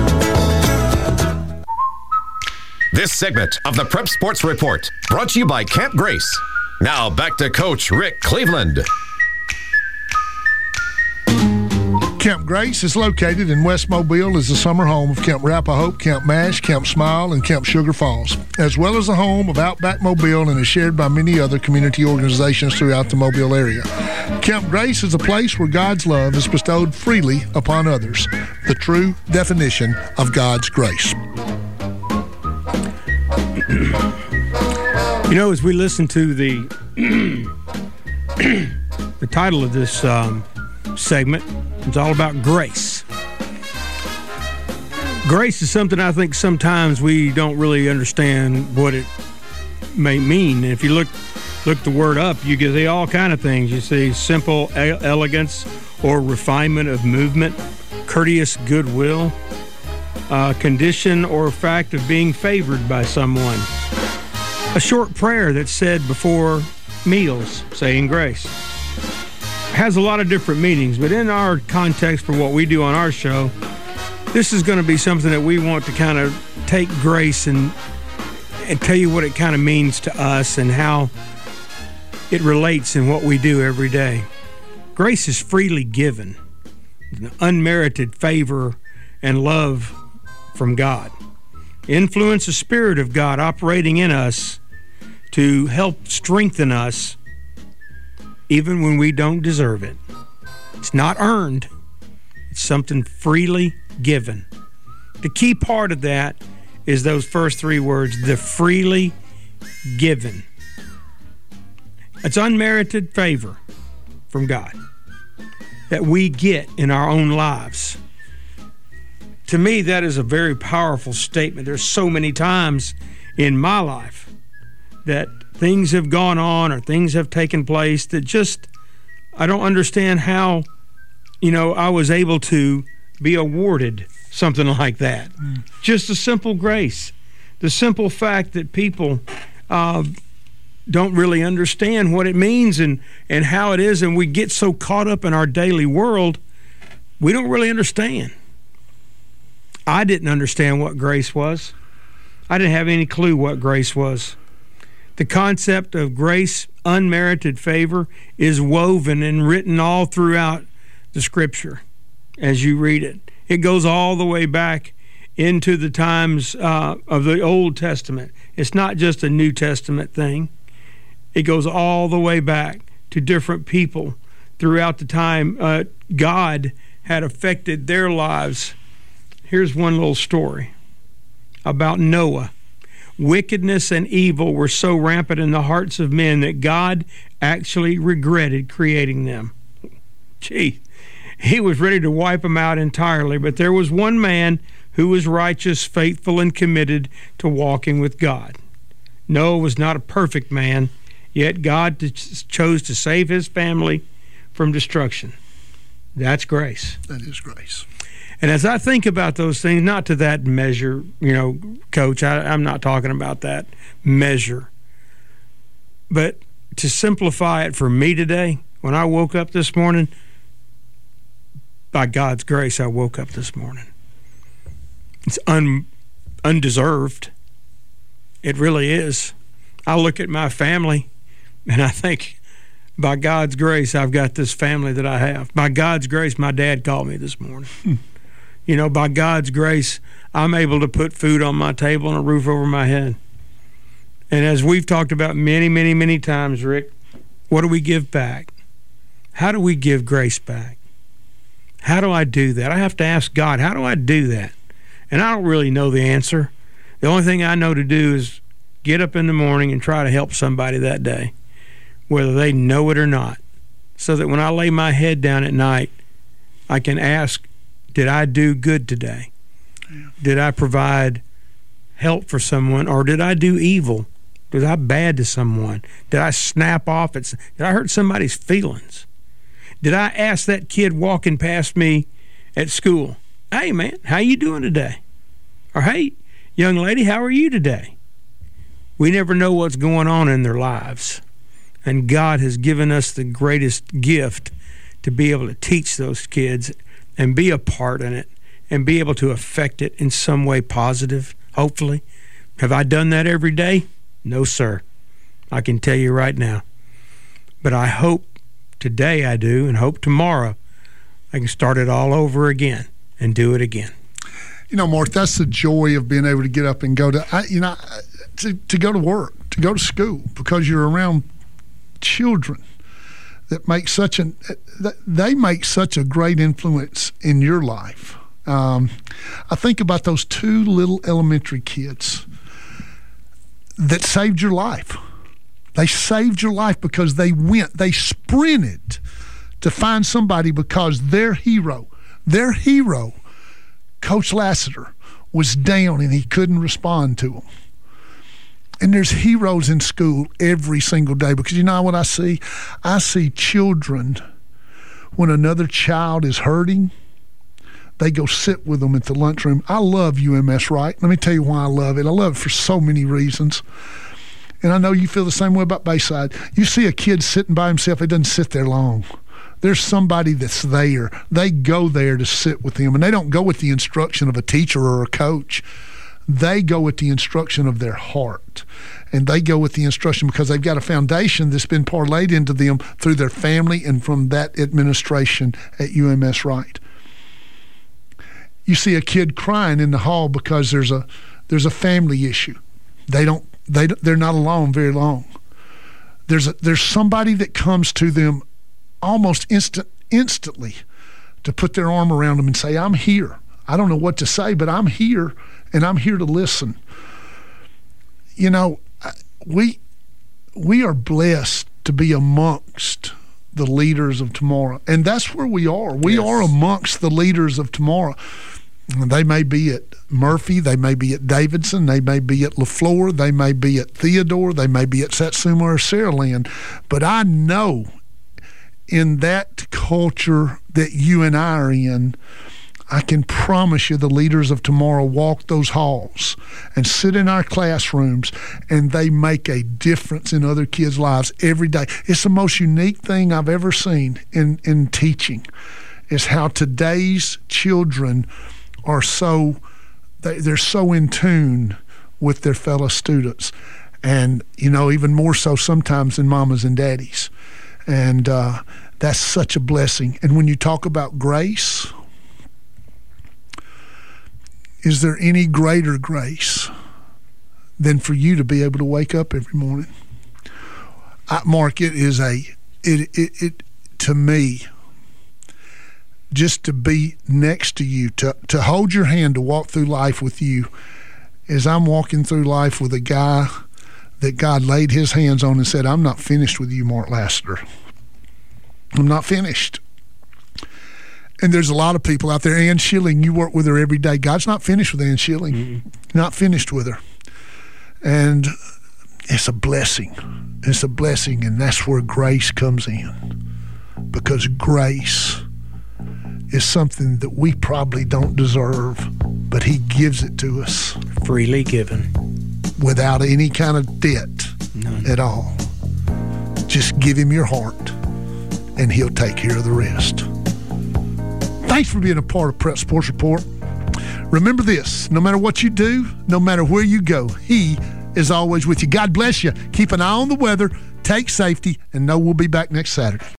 five. This segment of the Prep Sports Report brought to you by Camp Grace. Now back to Coach Rick Cleveland. Camp Grace is located in West Mobile, is the summer home of Camp Rappahope, Camp MASH, Camp Smile, and Camp Sugar Falls, as well as the home of Outback Mobile, and is shared by many other community organizations throughout the Mobile area. Camp Grace is a place where God's love is bestowed freely upon others, the true definition of God's grace. You know, as we listen to the the title of this um, segment, it's all about grace. Grace is something I think sometimes we don't really understand what it may mean. And if you look look the word up, you get all kind of things. You see simple elegance or refinement of movement, courteous goodwill, uh, condition or fact of being favored by someone. A short prayer that's said before meals, saying grace. Has a lot of different meanings, but in our context for what we do on our show, this is going to be something that we want to kind of take grace and and tell you what it kind of means to us and how it relates in what we do every day. Grace is freely given, an unmerited favor and love from God. Influence the Spirit of God operating in us to help strengthen us even when we don't deserve it. It's not earned. It's something freely given. The key part of that is those first three words, the freely given. It's unmerited favor from God that we get in our own lives. To me, that is a very powerful statement. There's so many times in my life that things have gone on or things have taken place that just, I don't understand how, you know, I was able to be awarded something like that. Mm. Just a simple grace. The simple fact that people uh, don't really understand what it means and, and how it is, and we get so caught up in our daily world, we don't really understand. I didn't understand what grace was. I didn't have any clue what grace was. The concept of grace, unmerited favor, is woven and written all throughout the Scripture as you read it. It goes all the way back into the times uh, of the Old Testament. It's not just a New Testament thing. It goes all the way back to different people throughout the time uh, God had affected their lives. Here's one little story about Noah. Wickedness and evil were so rampant in the hearts of men that God actually regretted creating them. Gee, he was ready to wipe them out entirely, but there was one man who was righteous, faithful, and committed to walking with God. Noah was not a perfect man, yet God chose to save his family from destruction. That's grace. That is grace. And as I think about those things, not to that measure, you know, Coach, I, I'm not talking about that measure. But to simplify it for me today, when I woke up this morning, by God's grace, I woke up this morning. It's un, undeserved. It really is. I look at my family, and I think, by God's grace, I've got this family that I have. By God's grace, my dad called me this morning. Hmm. You know, by God's grace, I'm able to put food on my table and a roof over my head. And as we've talked about many, many, many times, Rick, what do we give back? How do we give grace back? How do I do that? I have to ask God, how do I do that? And I don't really know the answer. The only thing I know to do is get up in the morning and try to help somebody that day, whether they know it or not, so that when I lay my head down at night, I can ask, did I do good today? Yeah. Did I provide help for someone, or did I do evil? Was I bad to someone? Did I snap off at? Did I hurt somebody's feelings? Did I ask that kid walking past me at school, hey, man, how you doing today? Or, hey, young lady, how are you today? We never know what's going on in their lives. And God has given us the greatest gift to be able to teach those kids and be a part in it and be able to affect it in some way positive, hopefully. Have I done that every day? No, sir. I can tell you right now. But I hope today I do, and hope tomorrow I can start it all over again and do it again. You know, Mark, that's the joy of being able to get up and go to, I, you know, to, to go to work, to go to school, because you're around children that make such an, they make such a great influence in your life. Um, I think about those two little elementary kids that saved your life. They saved your life because they went, they sprinted to find somebody, because their hero, their hero, Coach Lassiter, was down and he couldn't respond to them. And there's heroes in school every single day, because you know what I see? I see children, when another child is hurting, they go sit with them at the lunchroom. I love U M S Wright. Let me tell you why I love it. I love it for so many reasons. And I know you feel the same way about Bayside. You see a kid sitting by himself, he doesn't sit there long. There's somebody that's there. They go there to sit with him, and they don't go with the instruction of a teacher or a coach. They go with the instruction of their heart, and they go with the instruction because they've got a foundation that's been parlayed into them through their family and from that administration at U M S Wright. You see a kid crying in the hall because there's a there's a family issue. They don't they they're not alone very long. There's a, there's somebody that comes to them almost instant instantly to put their arm around them and say, I'm here. I don't know what to say, but I'm here, and I'm here to listen. You know, we we are blessed to be amongst the leaders of tomorrow, and that's where we are. We yes. are amongst the leaders of tomorrow. They may be at Murphy, they may be at Davidson, they may be at LaFleur, they may be at Theodore, they may be at Satsuma or Saraland, but I know in that culture that you and I are in, I can promise you the leaders of tomorrow walk those halls and sit in our classrooms, and they make a difference in other kids' lives every day. It's the most unique thing I've ever seen in, in teaching, is how today's children are so, they, they're so in tune with their fellow students. And, you know, even more so sometimes than mamas and daddies. And uh, that's such a blessing. And when you talk about grace, is there any greater grace than for you to be able to wake up every morning? I, Mark, it is a, it, it, it to me, just to be next to you, to, to hold your hand, to walk through life with you, as I'm walking through life with a guy that God laid his hands on and said, I'm not finished with you, Mark Lassiter. I'm not finished. And there's a lot of people out there. Ann Schilling, you work with her every day. God's not finished with Ann Schilling. Mm-hmm. Not finished with her. And it's a blessing. It's a blessing, and that's where grace comes in. Because grace is something that we probably don't deserve, but he gives it to us. Freely given. Without any kind of debt. None. At all. Just give him your heart, and he'll take care of the rest. Thanks for being a part of Prep Sports Report. Remember this, no matter what you do, no matter where you go, he is always with you. God bless you. Keep an eye on the weather, take safety, and know we'll be back next Saturday.